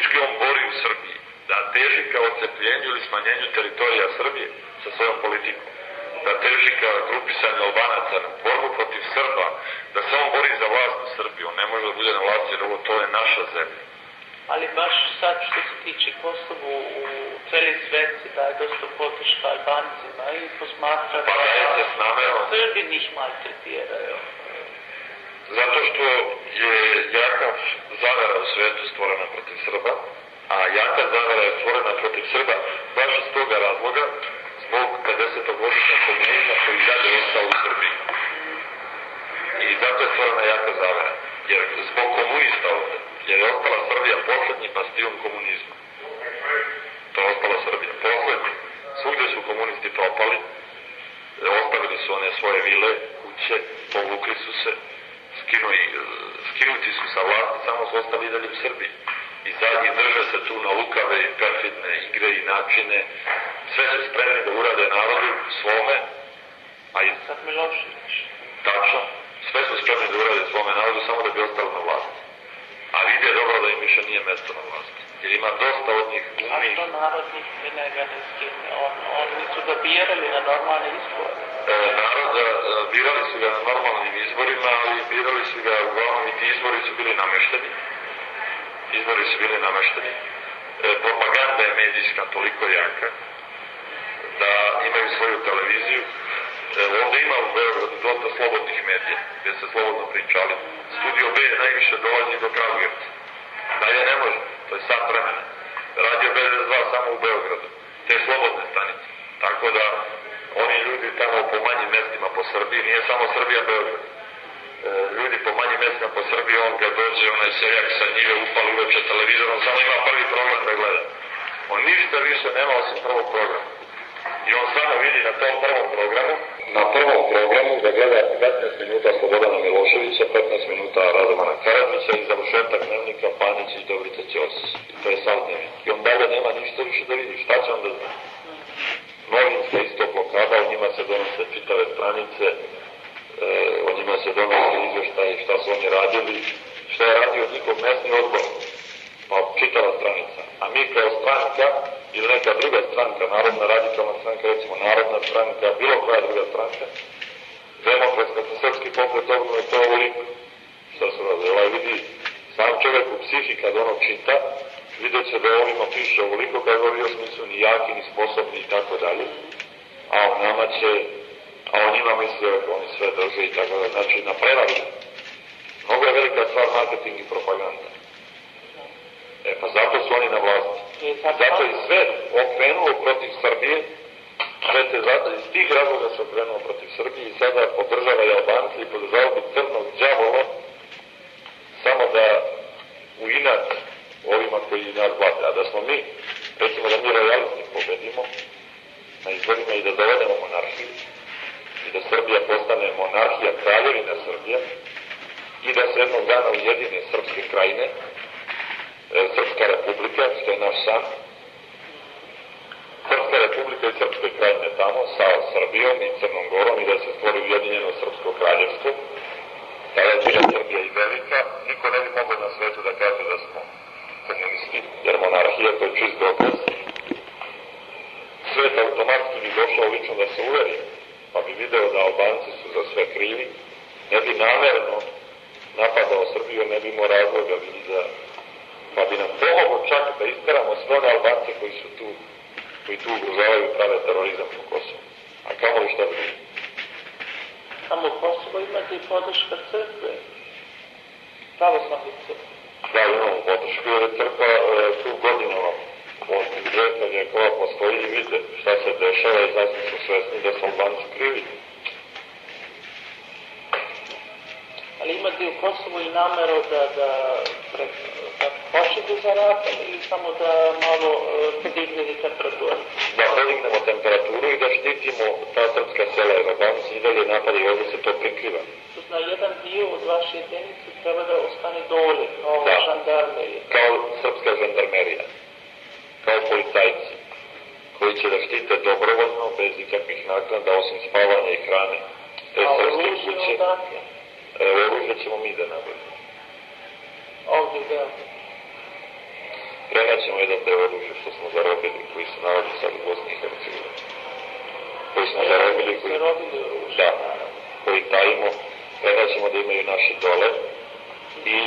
politički on bori u Srbiji, da teži ka odcepljenju ili smanjenju teritorija Srbije sa svojom politikom, da teži ka grupisanju Albanaca, borbu protiv Srba, da se on bori za vlast u Srbiji, on ne može da bude na vlasti jer ovo to je naša zemlja. Ali baš sad što se tiče Kosovu u celi svet se daje dosta podrška Albancima i posmatra da Srbi njih maltretiraju. Zato što je jaka zavera u svetu stvorena protiv Srba, a jaka zavera je stvorena protiv Srba baš iz toga razloga zbog 50-godišnjeg komunizma koji dalje ostao u Srbiji. I zato je stvorena jaka zavera. Jer zbog komunista ovdje, jer je ostala Srbija poslednji bastion komunizma. To je ostala Srbija poslednji. Svugdje su komunisti propali, ostavili su one svoje vile, kuće, povukli su se, skinuti su sa vlasti, samo su ostali dalje u Srbiji. I sad i drže se tu na lukave i perfidne igre i načine. Sve su spremni da urade narodu svome, a i sad Milošević. Tačno, sve su spremni da urade svome narodu samo da bi ostali na vlasti. A vide dobro da im više nije mesto na vlasti. Jer ima dosta od njih umnih. A što narodnih njega ne skine? Oni su ga birali na normalne izbore. Birali su ga na normalnim izborima, ali birali su ga, uglavnom i ti izbori su bili namešteni. Propaganda je medijska toliko jaka da imaju svoju televiziju. Ovdje ima u Beogradu dosta slobodnih medija, gdje se slobodno pričali. Studio B najviše dolazi do Kragujevca. Dalje ne može, to je sat vremena. Radio B92 samo u Beogradu, te slobodne stanice. Tako da oni ljudi tamo po manjim mestima po Srbiji, nije samo Srbija Beograd. Ljudi po manjim mestima po Srbiji, on kad dođe, onaj seljak sa njive upali uveče televizor, on samo ima prvi program da gleda. On ništa više nema osim prvog programa. I on samo vidi na tom prvom programu da gleda 15 minuta Slobodana Miloševića, 15 minuta Radomana Karadžića i završetak dnevnika Panića i Dobrica Ćosić. I to je sav dnevnik. I on dalje nema ništa više da vidi. Šta će on da zna? Novinska isto blokada, o njima se donose čitave stranice, o njima se donose izveštaje šta su oni radili, šta je radio njihov mesni odbor. Pa čitava stranica. A mi kao stranka ili neka druga stranka, Narodna radikalna stranka, recimo Narodna stranka, bilo koja druga stranka, Demokratska, Srpski pokret obnove, to je ovoliko. Šta su radili? Ovaj vidi, sam čovjek u psihi kad ono čita, vidjet će da ovima piše ovoliko, kako ovi još nisu ni jaki, ni sposobni i tako dalje. A o nama će, a o njima misle ako oni sve drže i tako dalje. Znači, na prevaru. Mnogo je velika stvar marketing i propaganda. Pa zato su oni na vlasti. Zato i sve okrenuo protiv Srbije, zato iz tih razloga se okrenuo protiv Srbije i sada podržava i Albanci i podržava bi crnog đavola samo da u inat ovima koji nas vlade. A da smo mi, recimo da mi realisti pobedimo na izborima i da dovedemo monarhiju i da Srbija postane monarhija, kraljevina Srbija i da se jednog dana ujedine srpske krajine, Srpska republika, što je naš san. Srpska republika i Srpske krajine tamo, sa Srbijom i Crnom Gorom i da se stvori ujedinjeno Srpsko kraljevstvo. Tada je bila Srbija i velika, niko ne bi mogao na svetu da kaže da smo komunisti, jer monarhija to je čist dokaz. Svet automatski bi došao lično da se uveri, pa bi video da Albanci su za sve krivi, ne bi namerno napadao Srbiju, ne bi imao razloga pa bi nam pomoglo čak da isteramo sve one Albance koji tu ugrožavaju i prave terorizam po Kosovu. A kamo li šta bi? Samo Kosovo imate i podrška crkve. Pravoslavne crkve. Da, imamo podršku jer je crkva tu godinama od Greka vjekova postoji i vide šta se dešava i sasvim su svesni da su Albanci krivi. Ali imate u Kosovu i nameru da pošli za ratom ili samo da malo podignete temperaturu? Da podignemo temperaturu i da štitimo ta srpska sela jer Albanci i dalje napada i ovdje se to prikriva. Na jedan dio od vaše jedinice treba da ostane dole, kao žandarmerija. Kao srpska žandarmerija. Kao policajci koji će da štite dobrovoljno, bez ikakvih naknada, osim spavanja i hrane. Te srpske kuće. Oružje ćemo mi da nabavimo. Ovdje da.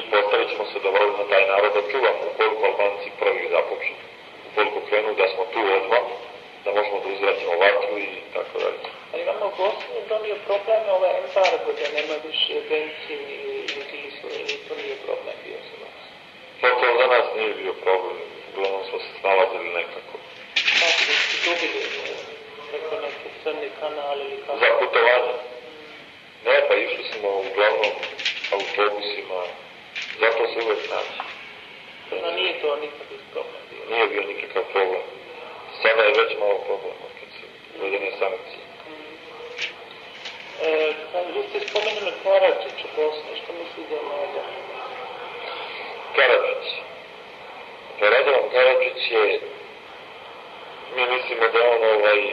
postavit ćemo se dobro na taj narod da čuvamo, ukoliko Albanci prvi započnu, ukoliko krenu da smo tu odmah, da možemo da uzvratimo vatru i tako dalje. Ali vama u Bosni donio problem ovaj embargo, da nema više benzin ili dizel, ili to nije problem bio za vas? To za nas nije bio problem, uglavnom smo se snalazili nekako. Kako ste dobili preko neke crni kanal ili kako? Za putovanje? Ne, pa išli smo uglavnom autobusima, zato se uvek naći. No nije to nikakvi problem bio? Nije bio nikakav problem. Sada je već malo problem, kad su uvedene sankcije. Vi ste spomenuli Karadžić u Bosni, što mislite o njega? Karadžić. Radovan Karadžić je, mi mislimo da on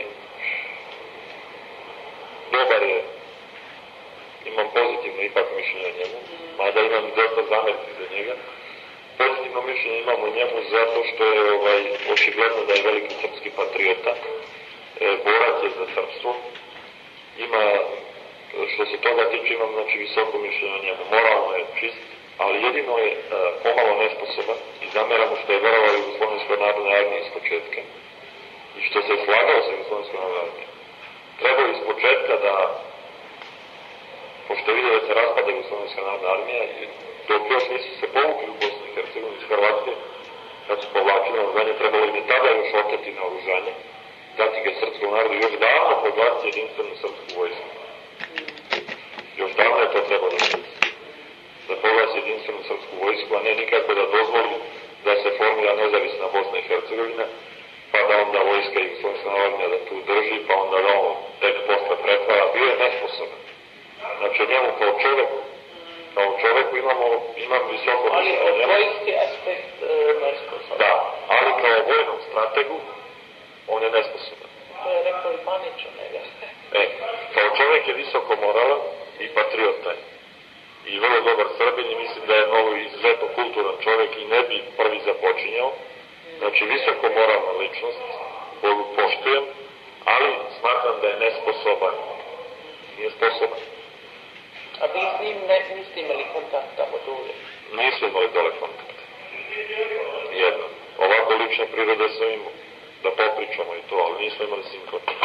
dobar je, imam pozitivno ipak mišljenje o njemu, mada imam dosta zamerki za njega. Pozitivno mišljenje imamo o njemu zato što je očigledno da je veliki srpski patriota, borac je za srpstvo, ima, što se toga tiče, imam znači visoko mišljenje o njemu, moralno je čist, ali jedino je pomalo nesposoban i zameramo što je verovao Jugoslovenskoj narodnoj armiji iz početka i što se slagao sa Jugoslovenskom narodnoj armijom. Trebao iz početka da, pošto je vidio da se raspada Jugoslovenska narodna armija, dok još nisu se povukli u Bosni i Hercegovini iz Hrvatske, kad su povlačili na oružanje, trebalo im je tada još oteti na oružanje, dati ga srpskom narodu, još davno proglasiti jedinstvenu srpsku vojsku. Još davno je to trebalo da proglasi jedinstvenu srpsku vojsku, a ne nikako da dozvoli da se formira nezavisna Bosna i Hercegovina, pa da onda vojska i Jugoslovenska armija da tu drži, pa onda da on tek posle pretvara. Bio je nesposoban. Znači njemu kao čoveku imam visoko mišljenje. Ali od vojski aspekt nesposoban. Da, ali kao vojnom strategu on je nesposoban. To je rekao i Panić o njega. Kao čovek je visoko moralan i patriotan. I vrlo dobar Srbin i mislim da je novo izuzetno kulturan čovek i ne bi prvi započinjao. Znači visoko moralna ličnost koju poštujem, ali smatram da je nesposoban. Nije sposoban. A vi s njim niste imali kontakt tamo dole? Nisu imali dole kontakt. Jedno. Ovako lične prirode sam imao. Da popričamo i to, ali nismo imali s njim kontakt.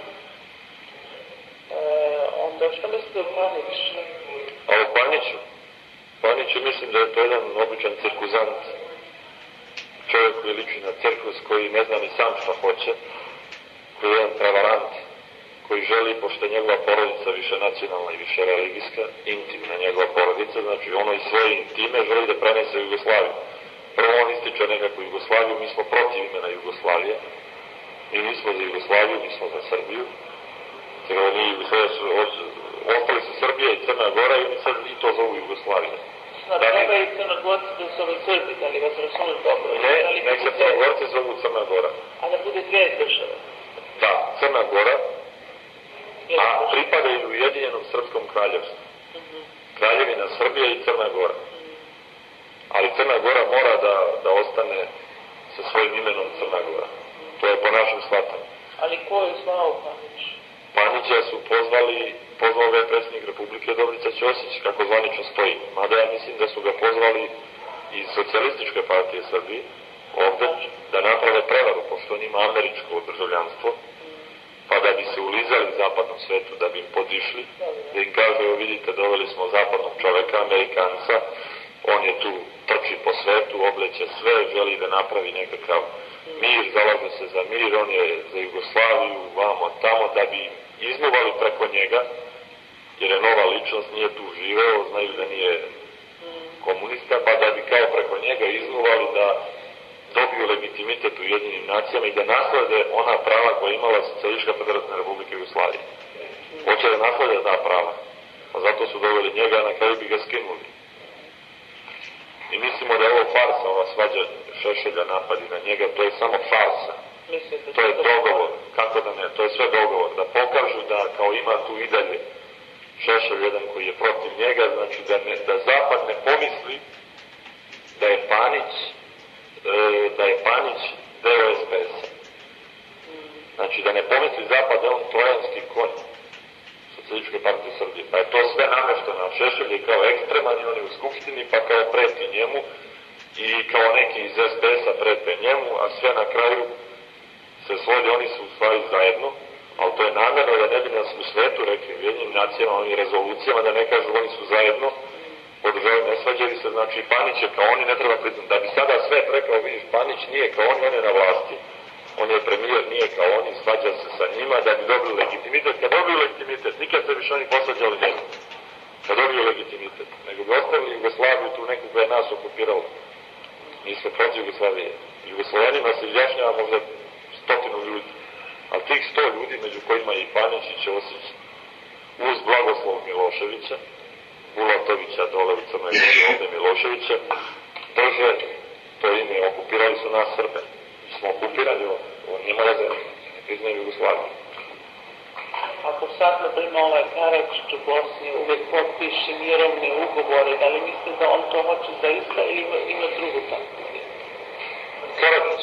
Onda što mislite o Paniću? A o Paniću mislim da je to jedan običan cirkuzant. Čovjek koji liči na cirkus, koji ne zna ni sam šta hoće, koji je jedan prevarant, koji želi, pošto je njegova porodica više nacionalna i više religijska, intimna njegova porodica, znači ono iz svoje intime želi da prenese u Jugoslaviju. Prvo on ističe nekakvu Jugoslaviju, mi smo protiv imena Jugoslavije, mi nismo za Jugoslaviju, mi smo za Srbiju. Ostali su Srbija i Crna Gora i oni sad i to zovu Jugoslavije. Treba i Crnogorci da se Srbi, da li vas razumem dobro? Ne, nek se Crnogorci zovu Crna Gora. A da bude dvije države? Da, Crna Gora, a pripadaju Ujedinjenom Srpskom kraljevstvu. Kraljevina Srbije i Crna Gora. Ali Crna Gora mora da ostane sa svojim imenom Crna Gora. To je po našem shvatanju. Ali ko je zvao Panić? Panića su pozvao ga je predsjednik Republike Dobrica Ćosić, kako zvanično stoji. Mada ja mislim da su ga pozvali iz Socijalističke partije Srbije ovde da naprave prevaru, pošto on ima američko državljanstvo, pa da bi se ulizali zapadnom svetu, da bi im podišli, da im kažu, evo vidite, doveli smo zapadnog čoveka, Amerikanca, on je tu, trči po svetu, obleće sve, želi da napravi nekakav mir, zalaže se za mir, on je za Jugoslaviju, vamo tamo, da bi im izmuvali preko njega, jer je nova ličnost, nije tu živeo, znaju da nije komunista, pa da bi kao preko njega izmuvali da dobiju legitimitet u Ujedinjenim nacijama i da naslede ona prava koja je imala Socijalistička federativna Republika Jugoslavije. Hoće da naslede ta prava, pa zato su doveli njega, a na kraju bi ga skinuli. I mislimo da je ovo farsa, ova svađa Šešelja, napadi na njega, to je samo farsa. To je dogovor, kako da ne, to je sve dogovor, da pokažu da kao ima tu i dalje Šešelj jedan koji je protiv njega, znači da Zapad ne pomisli da je Panić deo SPS-a. Znači da ne pomisli Zapad da je on trojanski konj Socijalističke partije Srbije. Pa je to sve namešteno. Šešelj je kao ekstreman i on je u Skupštini, pa kao preti njemu i kao neki iz SPS-a prete njemu, a sve na kraju se svodi, oni su u stvari zajedno, ali to je namerno da ne bi nas u svetu rekli Ujedinjenim nacijama, onim rezolucijama, da ne kažu oni su zajedno, podržavaju, ne svađaju se, znači Panić je kao oni, ne treba priznati. Da bi sada sve rekao, vidiš, Panić nije kao oni, on je na vlasti, on je premijer, nije kao oni, svađa se sa njima da bi dobili legitimitet. Kad dobiju legitimitet, nikad se više oni posvađali njegu. Kad dobiju legitimitet, nego bi ostavili Jugoslaviju tu neku koja je nas okupirala. Mi smo protiv Jugoslavije. Jugoslovenima se izjašnjava možda 100 ljudi. Ali tih 100 ljudi, među kojima je i Panić i Ćosić, uz blagoslov Miloševića, Bulatovića, dole u Crnoj Gori, ovde Miloševića, drže to ime, okupirali su nas Srbe. Mi smo okupirani, on nije mrazen, ne priznaju Jugoslaviju. Ako sad, na primjer, ovaj Karadžić u Bosni uvijek potpiše mirovne ugovore, da li mislite da on to hoće zaista ili ima drugu taktiku? Karadžić?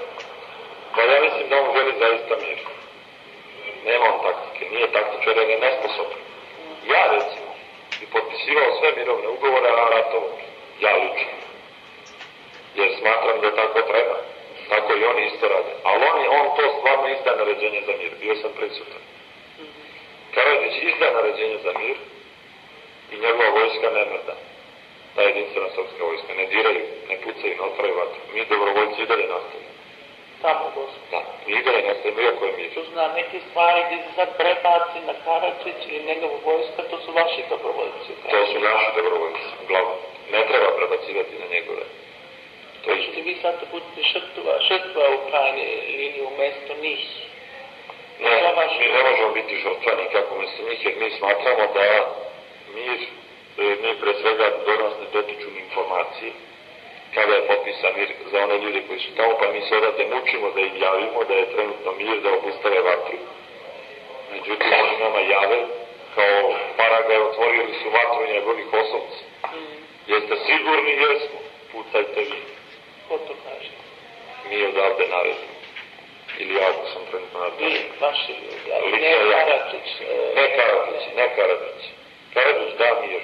Pa ja mislim da on želi zaista mir. Nema on taktike, nije taktičar, jer je nesposoban. Ja, recimo, bi potpisivao sve mirovne ugovore, a ratovao. Ja lično. Jer smatram da tako treba. Tako i oni isto rade. Ali on to stvarno izda naređenje za mir. Bio sam prisutan. Karadžić izda naređenje za mir i njegova vojska ne mrda. Ta jedinstvena srpska vojska. Ne diraju, ne pucaju, ne otvaraju vatru. Mi dobrovoljci i dalje nastavimo. Tamo u Bosni? Da, mi i dalje nastavimo, iako je mir. To zna, neke stvari gdje se sad prebaci na Karadžić ili njegova vojska, to su vaši dobrovoljci. To su naši dobrovoljci, uglavnom. Ne treba prebacivati na njegove. To ćete vi sad da budete žrtva u krajnje liniji umjesto njih. Ne, mi ne možemo biti žrtva nikako umjesto njih, jer mi smatramo da mir, mi pre svega do nas ne dotiču informacije kada je potpisan mir za one ljude koji su tamo, pa mi se odavde mučimo da im javimo da je trenutno mir, da obustave vatru. Međutim, oni nama jave, kao Paraga je otvorili su vatru njegovih osovci. Jeste sigurni? Jesmo. Pucajte vi. Ko to kaže? Mi odavde naredimo. Ili ja ako sam trenutno naredimo. Vi, vaši ljudi, ali ne Karadžić. Ne Karadžić. Karadžić da mir.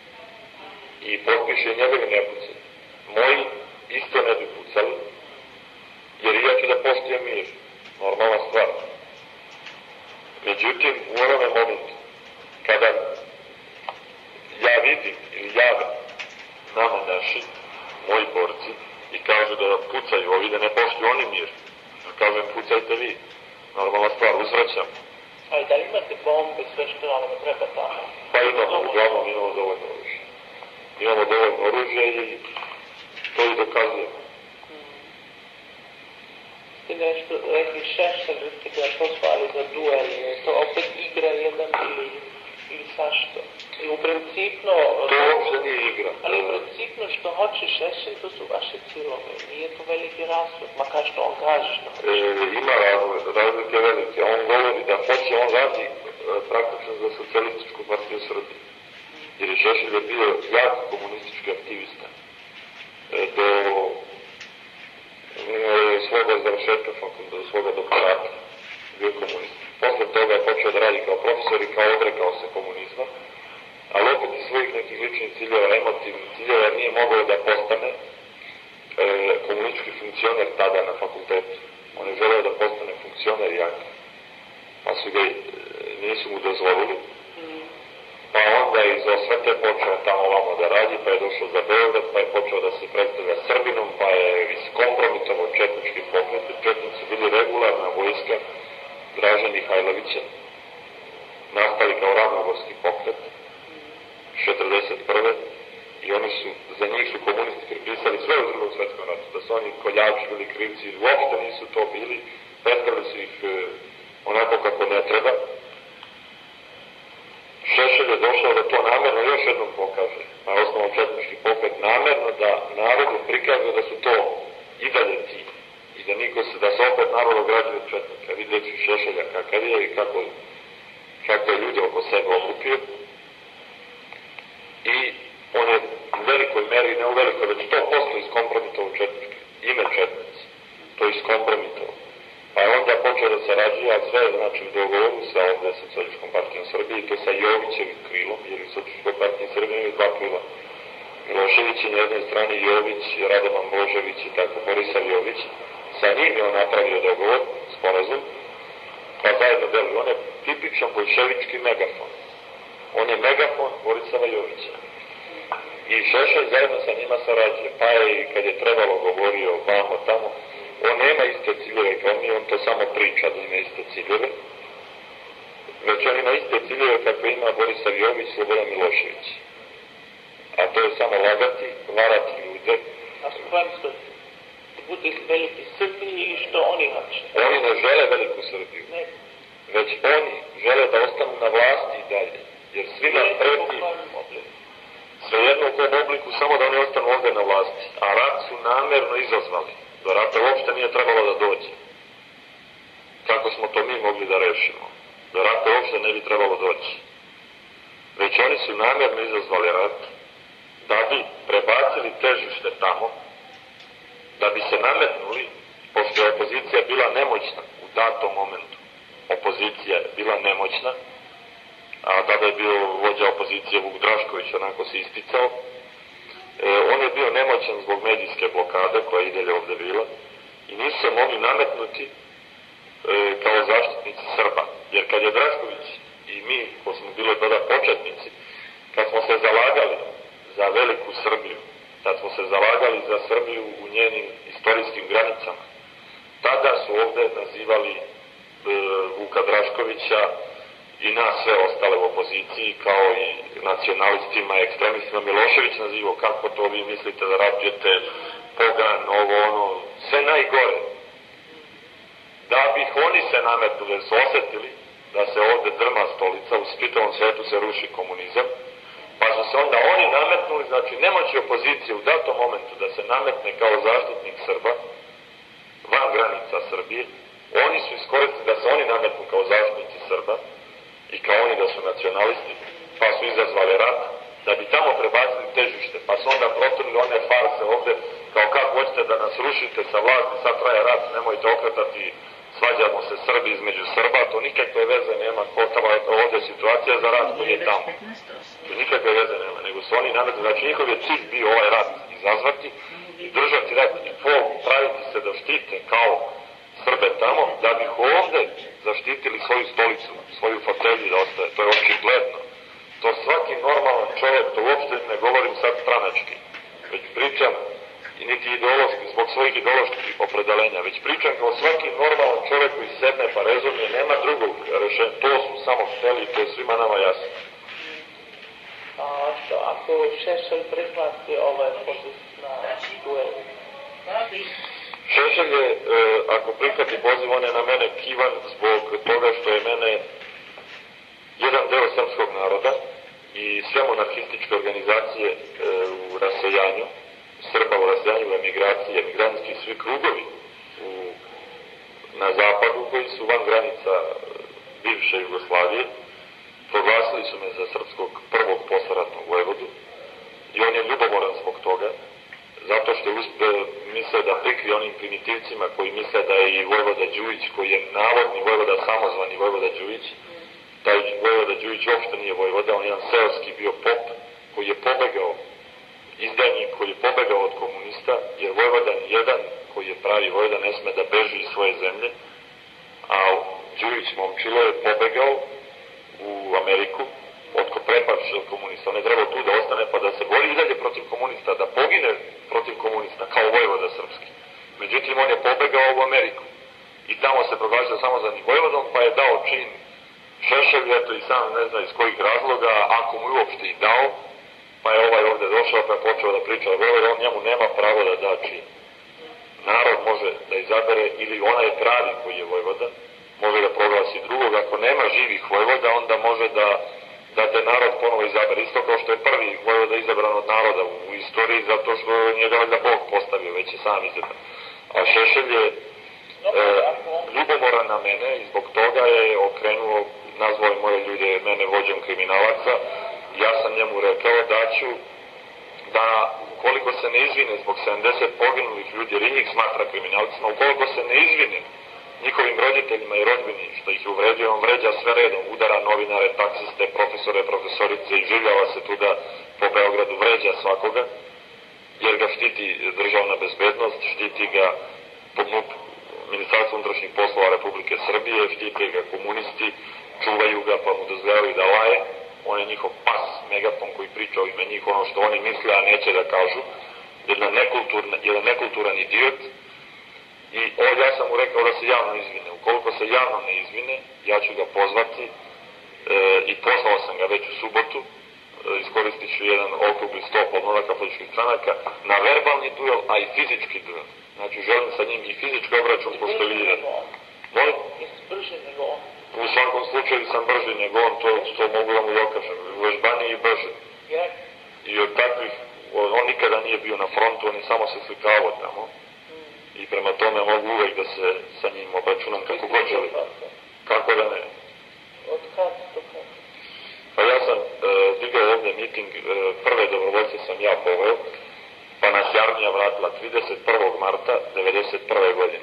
I potpiše njegovi ne pucaju. Moji isto ne bi pucali, jer i ja ću da postoje mir. Normalna stvar. Međutim, u onome momentu, kada ja vidim ili jave nama naši, moji borci, i kažu da pucaju ovi, da ne poštuju oni mir, da kažem pucajte vi. Normalna stvar, uzvraćam. Ali da li imate bombe, sve što vam treba tamo? Pa imamo, uglavnom imamo dovoljno oružje. Imamo dovoljno oružje i to i dokazujemo. Ste nešto rekli Šešelj, ste ga poslali za duel, je to opet igra jedan ili sašto? I u principno... To uopšte nije igra. Ali u principno što hoće Šešelj, to su vaše cilove. Nije to veliki razlog, makar što on kaže što hoće. Ima razlike velike. On govori da hoće, on radi praktično za socijalističku partiju Srbije. Jer je Šešelj je bio jak komunistički aktivista. Do svoga završetka, do svoga doktorata bio komunist. Posle toga je počeo da radi kao profesor i kao odrekao se komunizma, ali opet iz svojih nekih ličnih ciljeva, emotivnih ciljeva, nije mogao da postane komunistički funkcioner tada na fakultetu. On je želeo da postane funkcioner jak, pa su ga nisu mu dozvolili. Pa onda iz osvete počeo tamo ovamo da radi, pa je došao za Beograd, pa je počeo da se predstavlja Srbinom, pa je iskompromitovao četnički pokret. Četnici bili regularna vojska Draže Mihajlovića, nastali kao ravnogorski pokret 1941. I oni su, za njih su komunisti pripisali sve u Drugom svetskom ratu, da su oni koljači bili krivci, uopšte nisu to bili, predstavili su ih onako kako ne treba. Šešelj je došao da to namerno još jednom pokaže, na osnovu četnički pokret, namerno da narodu prikaže da su to i dalje ti i da niko se, da se opet narod ograđuje od četnika, vidjeći Šešelja kakav je i kako je ljudi oko sebe okupio. I on je u velikoj meri, ne u velikoj, već 100% iskompromitovao četničke, ime četnici, to je iskompromitovao. Pa je onda počeo da sarađuje, a sve je znači u dogovoru sa ovdje Socijalističkom partijom Srbije i to sa Jovićevim krilom, jer u Socijalističkoj partiji Srbije imaju dva krila. Milošević i na jednoj strani Jović, Radovan Božović i tako Borisav Jović. Sa njim je on napravio dogovor, sporazum, pa zajedno deluju. On je tipičan bolševički megafon. On je megafon Borisava Jovića. I Šešelj zajedno sa njima sarađuje. Pa je i kad je trebalo govorio vamo tamo, on nema iste ciljeve kao mi, on to samo priča da ima iste ciljeve. Već on ima iste ciljeve kako ima Borisav Jović, Slobodan Milošević. A to je samo lagati, varati ljude. A stvar što bude veliki Srbiji i što oni hoće? Oni ne žele veliku Srbiju. Ne. Već oni žele da ostanu na vlasti i dalje. Jer svima preti, svejedno u kojem obliku, samo da oni ostanu ovdje na vlasti. A rat su namerno izazvali. Do rata uopšte nije trebalo da dođe. Kako smo to mi mogli da rešimo? Do rata uopšte ne bi trebalo doći. Već oni su namerno izazvali rat da bi prebacili težište tamo, da bi se nametnuli, pošto je opozicija bila nemoćna u datom momentu. Opozicija je bila nemoćna, a tada je bio vođa opozicije Vuk Drašković, onako se isticao. On je bio nemoćan zbog medijske blokade koja je i dalje ovdje bila i nisu se mogli nametnuti kao zaštitnici Srba. Jer kad je Drašković i mi, ko smo bili tada početnici, kad smo se zalagali za veliku Srbiju, kad smo se zalagali za Srbiju u njenim istorijskim granicama, tada su ovdje nazivali Vuka Draškovića i nas sve ostale u opoziciji, kao i nacionalistima, ekstremistima. Milošević nazivao, kako to vi mislite da ratujete, pogan, ovo, ono, sve najgore. Da bi oni se nametnuli, jer su osjetili da se ovdje drma stolica, u čitavom svetu se ruši komunizam, pa su se onda oni nametnuli, znači nemoći opozicije u datom momentu da se nametne kao zaštitnik Srba, van granica Srbije, oni su iskoristili da se oni nametnu kao zaštitnici Srba, i kao oni da su nacionalisti, pa su izazvali rat, da bi tamo prebacili težište, pa su onda proturili one farse ovdje, kao kako hoćete da nas rušite sa vlasti, sad traje rat, nemojte okretati, svađamo se Srbi između Srba, to nikakve veze nema, kotava je ovdje situacija za rat koji je tamo. To nikakve veze nema, nego su oni nametili, znači njihov je cilj bio ovaj rat izazvati i držati rat i praviti se da štite kao Srbe tamo, da bi ovdje zaštitili svoju stolicu, svoju fotelju da ostaje. To je očigledno. To svaki normalan čovjek, to uopšte ne govorim sad stranački, već pričam i niti ideološki, zbog svojih ideoloških opredelenja, već pričam kao svaki normalan čovjek koji sedne pa rezonuje, nema drugog rešenja, to su samo hteli i to je svima nama jasno. A što, ako Šešelj prihvati ovaj poziv na duel? Šešelj je, ako prihvati poziv, on je na mene kivan zbog toga što je mene jedan deo srpskog naroda i sve monarhističke organizacije u rasejanju, Srba u rasejanju, u emigraciji, emigrantski svi krugovi na zapadu koji su van granica bivše Jugoslavije, proglasili su me za srpskog prvog posleratnog vojvodu i on je ljubomoran zbog toga, zato što misle da prikri onim primitivcima koji misle da je i vojvoda Đujić, koji je navodni vojvoda, samozvani vojvoda Đujić. Taj vojvoda Đujić uopšte nije vojvoda, on je jedan seoski bio pop koji je pobegao, izdajnik koji je pobegao od komunista, jer vojvoda jedan koji je pravi vojvoda ne sme da beži iz svoje zemlje, a Đujić momčilo je pobegao u Ameriku, prepavši od komunista. On je trebao tu da ostane pa da se bori i dalje protiv komunista, da pogine protiv komunista kao vojvoda srpski. Međutim, on je pobegao u Ameriku i tamo se proglasio samozvanim vojvodom, pa je dao čin Šešelju, eto i sam ne zna iz kojih razloga, ako mu uopšte i dao, pa je ovaj ovdje došao pa je počeo da priča o vojvodu, on njemu nema pravo da da čin. Narod može da izabere, ili onaj pravi koji je vojvoda, može da proglasi drugog, ako nema živih vojvoda, onda može da te narod ponovo izabere. Isto kao što je prvi vojvoda izabran od naroda u istoriji, zato što njega valjda Bog postavio, već je sam izabran. A Šešelj je ljubomoran na mene i zbog toga je okrenuo, nazvao moje ljude mene vođom kriminalaca. Ja sam njemu rekao da ću da ukoliko se ne izvine zbog 70 poginulih ljudi, jer i njih smatra kriminalcima, ukoliko se ne izvine njihovim roditeljima i rodbini, što ih je uvredio, on vređa sve redom, udara novinare, taksiste, profesore, profesorice i življava se tuda po Beogradu, vređa svakoga, jer ga štiti državna bezbednost, štiti ga MUP, Ministarstvo unutrašnjih poslova Republike Srbije, štiti ga komunisti, čuvaju ga pa mu dozvoljavaju da laje. On je njihov pas, megafon koji priča u ime njih ono što oni misle, a neće da kažu. Jedan nekulturan idiot. I ja sam mu rekao da se javno izvine. Ukoliko se javno ne izvine, ja ću ga pozvati i poslao sam ga već u subotu. Iskoristit ću jedan okrugli sto podmladaka političkih stranaka na verbalni duel, a i fizički duel. Znači, želim sa njim i fizički obračun, pošto vidi. Molim? U svakom slučaju sam brži nego on, to mogu da mu dokažem. U vežbaniji i brže. I od takvih, on nikada nije bio na frontu, on je samo se slikavao tamo. I prema tome mogu uvek da se sa njim obračunam kako god želim. Kako da ne? Od kada do kada? Pa ja sam digao ovdje miting, prve dobrovoljce sam ja poveo, pa nas je armija vratila 31. marta 1991. godine.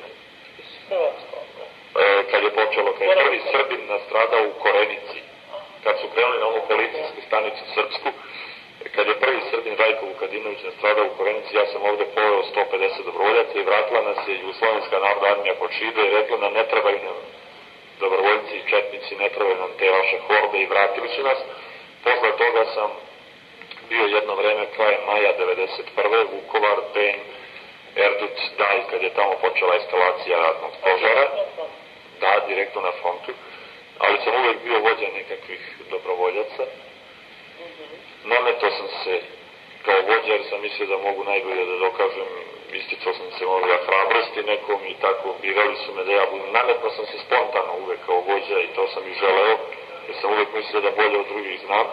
Kad je počelo, kad je prvi Srbin nastradao u Korenici, kad su krenuli na onu policijsku stanicu srpsku, kad je prvi Srbin Rajko Vukadinović nastradao u Korenici, ja sam ovdje poveo 150 dobrovoljaca i vratila nas je Jugoslovenska narodna armija pod Šido i rekla nam ne trebaju nam dobrovoljci i četnici, ne trebaju nam te vaše horde i vratili su nas. Posle toga sam bio jedno vreme krajem maja 1991. Vukovar, Benj, Erdut, Daj, kad je tamo počela eskalacija ratnog požara. Da, direktno na frontu. Ali sam uvek bio vođa nekakvih dobrovoljaca. Nametao sam se kao vođa jer sam mislio da mogu najbolje da dokažem, isticao sam se možda hrabrosti nekom i tako birali su me da ja budem. Nametao sam se spontano uvek kao vođa i to sam i želeo, jer sam uvek mislio da bolje od drugih znam.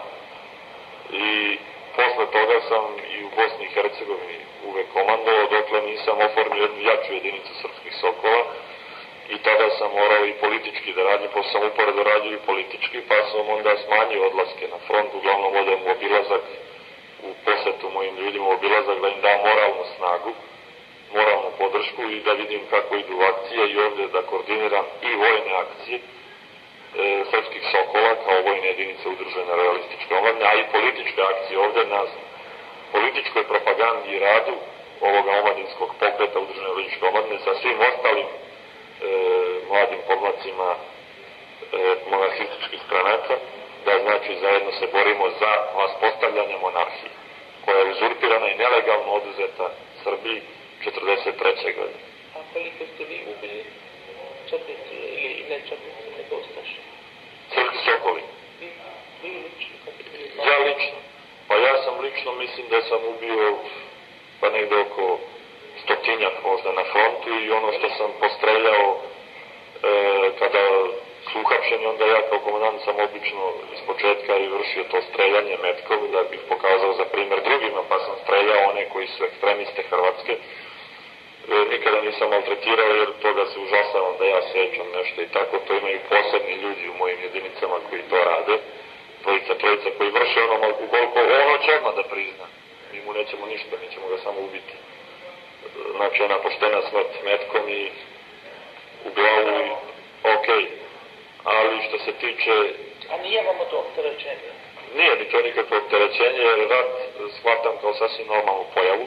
I posle toga sam i u Bosni i Hercegovini uvek komandovao, dokle nisam oformio jednu jaču jedinicu srpskih Sokola. I tada sam morao i politički da radim, pošto sam uporedo radio i politički, pa sam onda smanjio odlaske na front, uglavnom odem u obilazak, u posetu mojim ljudima, u obilazak da im dam moralnu snagu, moralnu podršku i da vidim kako idu akcije i ovdje da koordiniram i vojne akcije srpskih Sokola kao vojne jedinice udružene realističke omladine, a i političke akcije ovdje na političkoj propagandi i radu ovoga omladinskog pokreta udružene realističke omladine sa svim ostalim mladim pomladcima monarhističkih stranaka, da znači zajedno se borimo za vaspostavljanje monarhije, koja je uzurpirana i nelegalno oduzeta Srbiji 1943. godine. A koliko ste vi ubili četnici ili ne četnici, nego Ustaše? Srpski Sokoli. Vi lično? Ja lično. Pa ja sam lično, mislim da sam ubio pa negde oko 100-tinjak možda na frontu i ono što sam postreljao kada su uhapšeni, onda ja kao komandant sam obično iz početka i vršio to streljanje metkom da bih pokazao za primjer drugima, pa sam streljao one koji su ekstremiste Hrvatske. Nikada nisam maltretirao jer toga se užasavam da ja sećam nešto i tako, to imaju posebni ljudi u mojim jedinicama koji to rade, trojica koji vrše ono, ukoliko ono će odmah da prizna, mi mu nećemo ništa, mi ćemo ga samo ubiti. Znači ona poštena smrt metkom i u glavu i okej. Ali što se tiče... A nije vam to opterećenje? Nije mi to nikakvo opterećenje jer rat shvatam kao sasvim normalnu pojavu.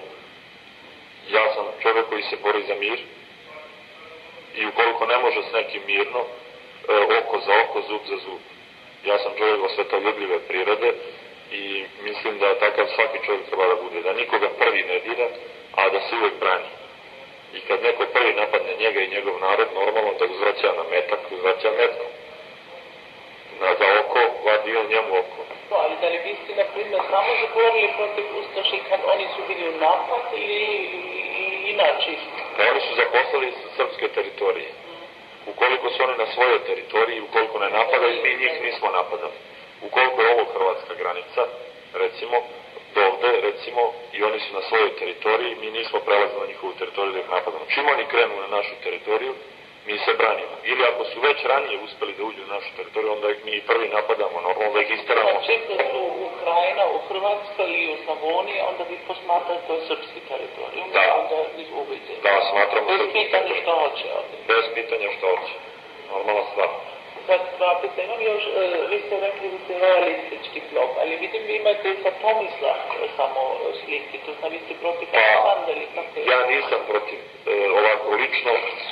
Ja sam čovjek koji se bori za mir i ukoliko ne može s nekim mirno, oko za oko, zub za zub. Ja sam čovjek osvetoljubljive prirode i mislim da takav svaki čovjek treba da bude, da nikoga prvi ne dira, a da se uvek brani. I kad neko prvi napadne njega i njegov narod, normalno da uzvraća na metak, uzvraća metkom. Za oko, vadi on njemu oko. No, ali da li vi ste, na primjer, samo zaborili protiv Ustaša kad oni su bili u napad ili inače? Pa oni su zaposlali srpske teritorije. Ukoliko su oni na svojoj teritoriji, ukoliko ne napadaju, mi njih nismo napadali. Ukoliko je ovo hrvatska granica, recimo, dovde, recimo, i oni su na svojoj teritoriji, mi nismo prelazili na njihovu teritoriju da ih napadamo. Čim oni krenu na našu teritoriju, mi se branimo. Ili ako su već ranije uspeli da uđu u našu teritoriju, onda ih mi prvi napadamo, normalno da ih isteramo. Znači, da su Ukrajina u Hrvatskoj ili u Slavoniji, onda vi posmatrate to je srpski teritorijum. Da. Onda ih ubiti. Da, smatramo bez srpski pitanja teritorijum. što hoće ovdje. Bez pitanja što hoće. Normalna stvar. Sad pravite, imam još, vi ste rekli da ste realistički blog, ali vidim vi imate sa Tomislav samo slike, to znam vi ste protiv Aleksandra ili kako je? Ja nisam protiv ovako lično.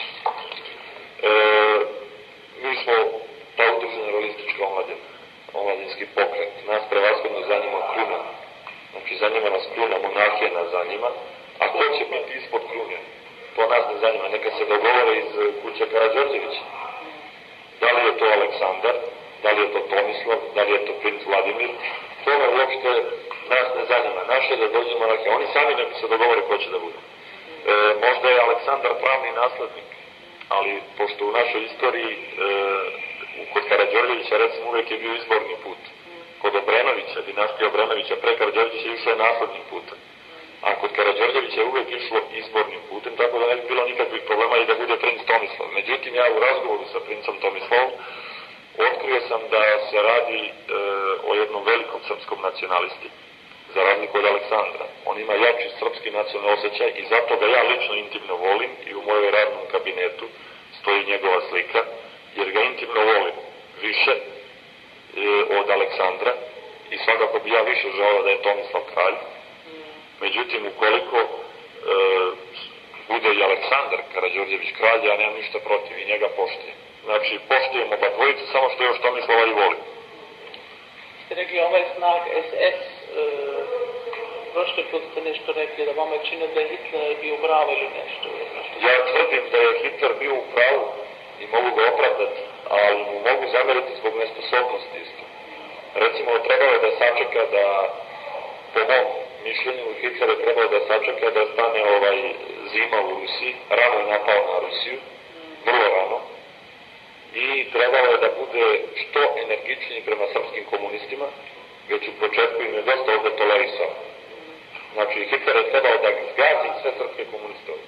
Mi smo ta udružena realistička omladina, omladinski pokret. Nas prevashodno zanima kruna. Znači zanima nas kruna, monarhija nas zanima. A ko će biti ispod krune? To nas ne zanima. Neka se dogovore iz kuće Karađorđevića. Da li je to Aleksandar, da li je to Tomislav, da li je to princ Vladimir, to me uopšte nas ne zanima. Naše je da dođe monarhija. Oni sami neka se dogovore ko će da bude. Možda je Aleksandar pravni naslednik, ali pošto u našoj istoriji kod Karađorđevića recimo uvijek je bio izborni put. Kod Obrenovića, dinastija Obrenovića pre Karađorđevića išlo je naslednim putem. A kod Karađorđevića je uvijek išlo izbornim putem, tako da ne bi bilo nikakvih problema i da bude princ Tomislav. Međutim, ja u razgovoru sa princom Tomislavom otkrio sam da se radi o jednom velikom srpskom nacionalisti, za razliku od Aleksandra. On ima jači srpski nacionalni osjećaj i zato ga ja lično intimno volim i u mojoj radnom kabinetu stoji njegova slika, jer ga intimno volim više od Aleksandra i svakako bi ja više želeo da je Tomislav kralj. Međutim, ukoliko bude i Aleksandar Karađorđević kralj, ja nemam ništa protiv i njega poštujem. Znači, poštujem oba dvojice, samo što još Tomislava i volim. Ste rekli ovaj znak SS, prošli put ste nešto rekli, da vama čini da je Hitler bio u pravu ili nešto? Ja tvrdim da je Hitler bio u pravu i mogu ga opravdati, ali mu mogu zameriti zbog nesposobnosti isto. Recimo, trebalo je da sačeka da, po mom mišljenju, Hitler je trebao da sačeka da stane zima u Rusiji, rano je napao na Rusiju, vrlo rano, i trebalo je da bude što energičniji prema srpskim komunistima, već u početku im je dosta ovde tolerisao. Znači, Hitler je trebao da zgazi sve srpske komuniste ovde.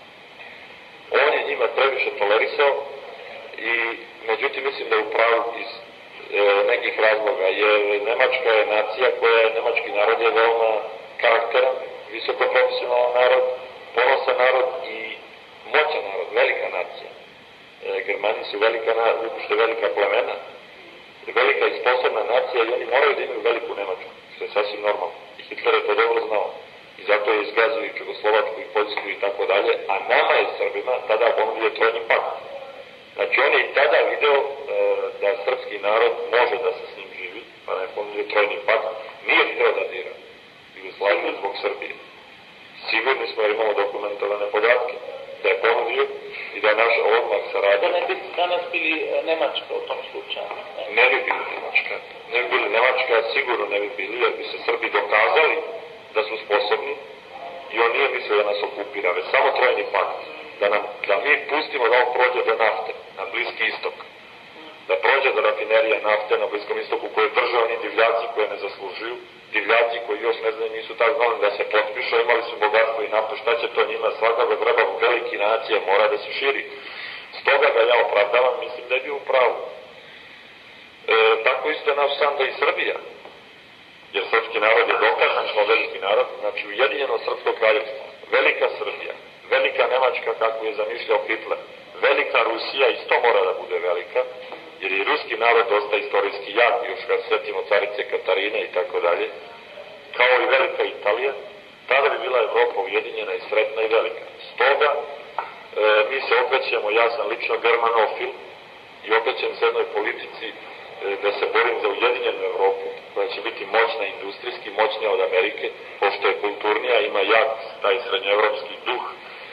On je njima previše tolerisao i, međutim, mislim da je upravo iz nekih razloga, jer Nemačka je nacija koja je, nemački narod je veoma karakteran, visoko profesionalan narod, ponosan narod i moćan narod, velika nacija. Germani su velika plemena, velika i sposobna nacija i oni moraju da imaju veliku Nemačku, što je sasvim normalno. I Hitler je to dobro znao. I zato je izgazio i Čegoslovačku i Poljsku i tako dalje, a nama je Srbima tada ponudio trojni pakt. Znači on je i tada video da srpski narod može da se s njim živi, pa ne ponudio trojni pakt, nije htio da dira Jugoslaviju zbog Srbije. Sigurni smo jer imamo dokumentovane podatke da je ponudio i da je naša odmah saradnja. Da ne bi danas bili Nemačka u tom slučaju? Ne bi bili Nemačka. Ne bi bili Nemačka, sigurno ne bi bili, jer bi se Srbi dokazali da su sposobni i on nije mislio da nas okupira, već samo trojni pakt. Da mi pustimo da on prođe do nafte na Bliski istok. Da prođe do rafinerija nafte na Bliskom istoku koje drže oni divljaci koje ne zaslužuju. Divljaci koji još ne znaju, nisu tako znali da se potpišu, imali su bogatstvo i naftu, šta će to njima, svakako treba veliki nacija, mora da se širi. Stoga ga ja opravdavam, mislim da je bio u pravu. Tako isto je naš san da i Srbija, jer srpski narod je dokazan, smo veliki narod, znači ujedinjeno srpsko kraljevstvo, velika Srbija, velika Nemačka kako je zamišljao Hitler, velika Rusija isto mora da bude velika, jer je ruski narod dosta istorijski jak, još kad setimo carice Katarine i tako dalje, kao i velika Italija, tada bi bila Evropa ujedinjena i sretna i velika. Stoga, mi se okrećemo, ja sam lično germanofil i okrećem se jednoj politici da se borim za ujedinjenu Evropu, koja će biti moćna industrijski, moćnija od Amerike, pošto je kulturnija, ima jak taj srednjoevropski duh,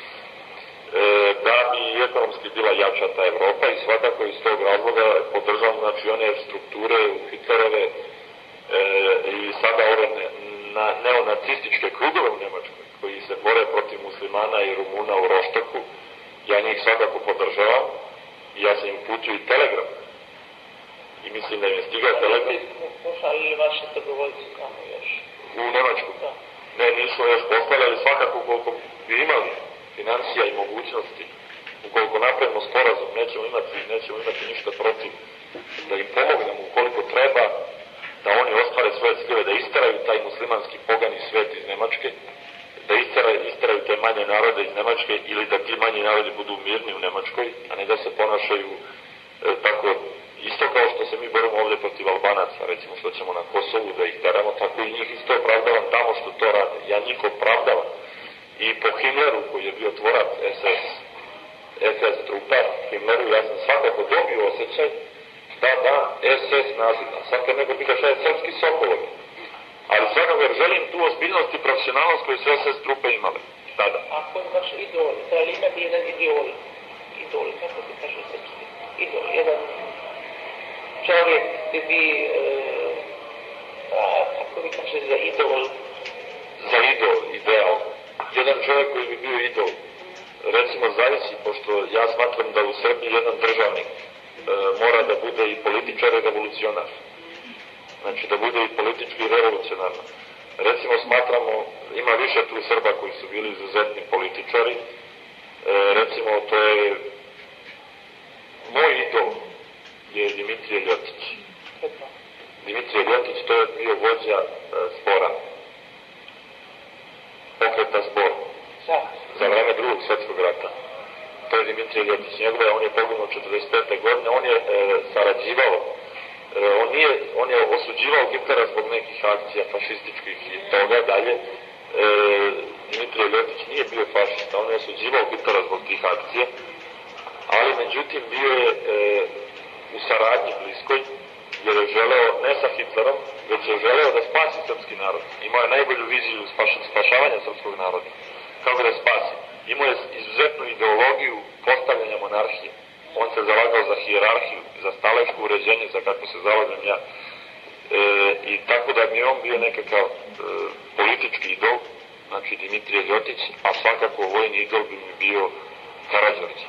da bi ekonomski bila jača ta Evropa i svakako iz tog razloga podržavam znači one strukture Hitlerove i sada ove neonacističke krugove u Nemačkoj koji se bore protiv muslimana i Rumuna u Roštaku. Ja njih svakako podržavam i ja sam im uputio i telegram i mislim da im je stigao telegram. Poslali vaše dobrovoljce tamo još? U Nemačku? Da. Ne, nisu još poslali, ali svakako koliko bi imali financija i mogućnosti ukoliko napravimo sporazum, nećemo imati ništa protiv, da im pomognemo ukoliko treba, da oni ostvare svoje ciljeve, da isteraju taj muslimanski pogani svet iz Nemačke, da isteraju te manje narode iz Nemačke ili da ti manji narodi budu mirni u Nemačkoj, a ne da se ponašaju tako, isto kao što se mi borimo ovdje protiv Albanaca, recimo što ćemo na Kosovu da ih teramo, tako i njih isto opravdavam tamo što to rade. Ja njih opravdavam. I po Himmleru, koji je bio tvorac SS trupa, Himmleru, ja sam svakako dobio osjećaj da SS nazivna. Sad kad neko pita šta je srpski Sokolovi. Ali svakako jer želim tu ozbiljnost i profesionalnost koju su SS trupe imale. Tada. Ako je vaš idol, trebali imati jedan idol, kako se kaže srpski? Idol, jedan čovjek gdje bi, kako bi kaže za idol? Za idol, ideal. Jedan čovjek koji bi bio idol. Recimo zavisi, pošto ja smatram da u Srbiji jedan državnik mora da bude i političar i revolucionar. Znači da bude i politički i revolucionar. Recimo smatramo, ima više tu Srba koji su bili izuzetni političari. Recimo to je moj idol je Dimitrije Ljotić. Dimitrije Ljotić to je bio vođa Zbora. Pokreta Zbor. Za vreme Drugog svjetskog rata. To je Dimitrije Ljotić. On je poginuo 45. godine, on je sarađivao, on je osuđivao Hitlera zbog nekih akcija fašističkih i toga dalje. Dimitrije Ljotić nije bio fašista, on je osuđivao Hitlera zbog tih akcija, ali međutim bio je u saradnji bliskoj, jer je želeo, ne sa Hitlerom, već je želeo da spasi srpski narod. Imao je najbolju viziju spašavanja srpskog naroda. Kako da spasi? Imao je izuzetnu ideologiju postavljanja monarhije. On se zalagao za hijerarhiju, za staleško uređenje, za kako se zalagam ja. I tako da mi je on bio nekakav politički idol, znači Dimitrije Ljotić, a svakako vojni idol bi mi bio Karađorđe.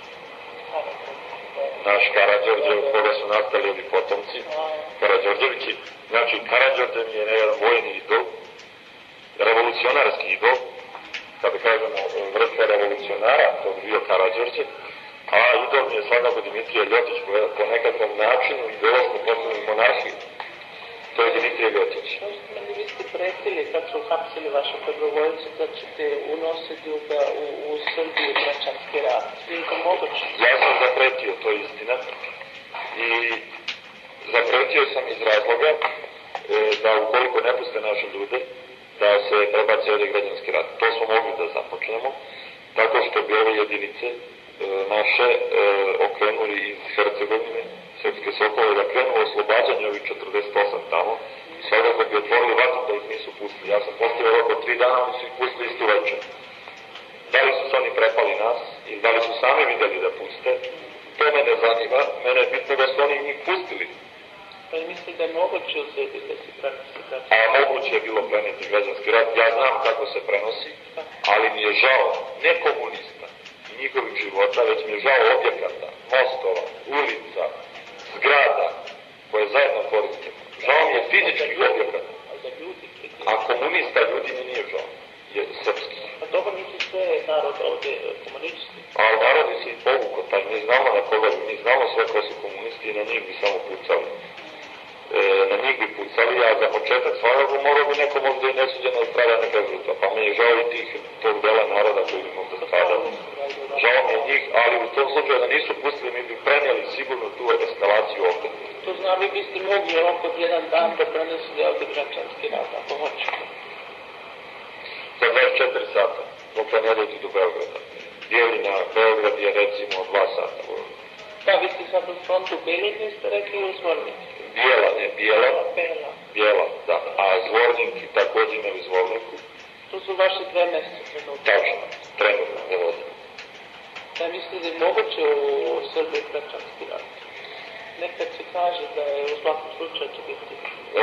Naš Karađorđe, od koga su nastali ovi potomci, Karađorđevići. Znači, Karađorđe mi je jedan vojni idol, revolucionarski idol, kada kažemo vrsta revolucionara, to bi bio Karađorđe, a idol mi je svakako Dimitrije Ljotić po nekakvom načinu ideološko postavljeni monarhiju. To je Dimitrije Ljotić. Vi ste pretili kad su uhapsili vaše dobrovoljce da ćete unositi u Srbiju građanski rat. Sve je to moguće? Ja sam zapretio, to je istina. I zapretio sam iz razloga da ukoliko ne puste naše ljude, da se prebaci ovdje građanski rat. To smo mogli da započnemo, tako što bi ove jedinice naše okrenuli iz Hercegovine, Srpske Sokole, da krenu u oslobađanje ovih 48 tamo, svakako bi otvorili vatru da ih nisu pustili. Ja sam postavio oko 3 dana, oni su ih pustili istu večer. Da li su se oni prepali nas ili da li su sami vidjeli da puste, to mene zanima, mene je bitno da su oni njih pustili. Pa mislim da je moguće u Srbiji da se prenosi građanski rat? A moguće je bilo preneti građanski rat, ja znam kako se prenosi, ali mi je žao ne komunista i njihovih života, već mi je žao objekata, mostova, ulica, zgrada koje zajedno koristimo. Žao mi je fizičkih objekata. A komunista ljudi mi nije žao. Je srpski. A dobro nisi sve narod ovdje komunisti? A narodi se i povuko, pa mi znamo na koga bi, mi znamo sve ko su komunisti i na njih bi samo pucali. Na njih bi pucali, a za početak svakako morao bi neko možda i nesuđeno strada neka žrtva. Pa mi je žao i tog dela naroda koji bi možda stradali. Žao mi je njih, ali u tom slučaju da nisu pustili, mi bi prenijeli sigurno tu eskalaciju ovdje. To znam, vi biste mogli oko jedan dan da prenesili ovdje građanski rat, ako hoćete. Za 24 sata, dok ne dođe do Beograda. Bijeljina, Beograd je recimo 2 sata. Da, vi ste sad u frontu Bijeljine, ste rekli u Zvorniku. Bijela, ne Bijela. Bijela, da. A Zvornik također ne u Zvorniku. To su vaše 2 mjeseca trenutno. Tačno, trenutno ne vodim. Da mislite da je moguće u Srbiji građanski rat? Nekad se kaže da je u svakom slučaju će biti.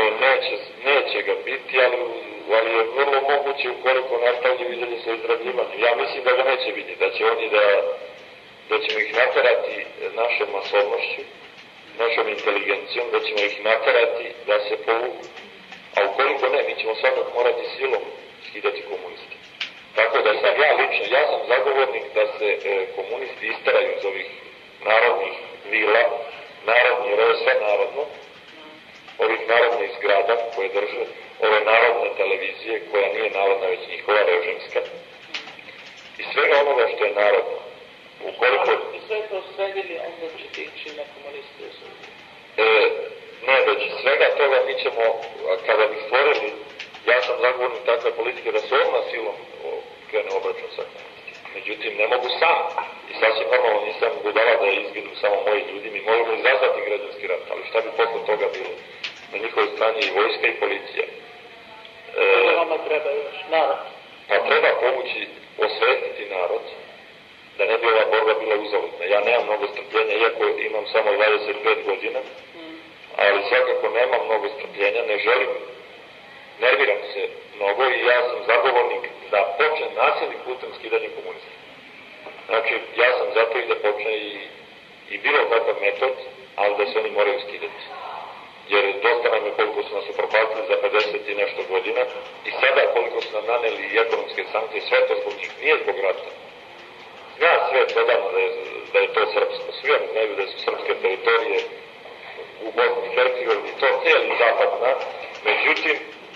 Neće ga biti, ali je vrlo moguće ukoliko nastavlji vidjeli sa izrabljivanjem. Ja mislim da ga neće biti, da će oni da ćemo ih naterati našom masovnošću, našom inteligencijom, da ćemo ih naterati da se povuku. A ukoliko ne, mi ćemo svakako morati silom skidati komuniste. Tako da sam ja lično, ja sam zagovornik da se komunisti istaraju iz ovih narodnih vila, narodni, jer ovo je sve narodno, ovih narodnih zgrada koje drže, ove narodne televizije, koja nije narodna, već njihova režimska, i svega onoga što je narodno. Ukoliko... I sve to sredili, onda ćete ići na komuniste u Srbiji. Ne, već svega toga mi ćemo, kada bi stvorili, ja sam zagovornik takve politike da se odmah silom krene obračun sa komunistima. Međutim, ne mogu sam. I sasvim normalno nisam budala da izginu samo moji ljudi. Mi možemo izazvati građanski rat, ali šta bi posle toga bilo? Na njihovoj strani i vojska i policija. Što vama treba još? Narod. Pa treba pomoći osvestiti narod, da ne bi ova borba bila uzaludna. Ja nemam mnogo strpljenja, iako imam samo 25 godina, ali svakako nemam mnogo strpljenja, ne želim, nerviram se mnogo i ja sam zagovornik da počne nasilnim putem skidanje komunista. Znači, ja sam zato i da počne i bilo kakav metod, ali da se oni moraju skidati. Jer dosta nam je koliko su nas upropastili za 50 i nešto godina i sada koliko su nam naneli i ekonomske sankcije, sve to zbog njih, nije zbog rata. Zna svet odavno da je to srpsko. Svi oni znaju da su srpske teritorije u Bosni i Hercegovini, to cijeli zapad zna. Međutim,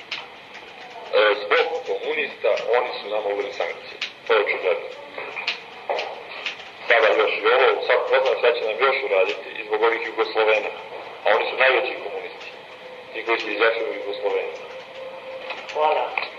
zbog komunista oni su nam uveli sankcije. To je očigledno. Sada još i ovo, sad poznam šta će nam još uraditi i zbog ovih Jugoslovena. A oni su najveći komunisti. Ti koji su izašli u Jugosloveni. Hvala.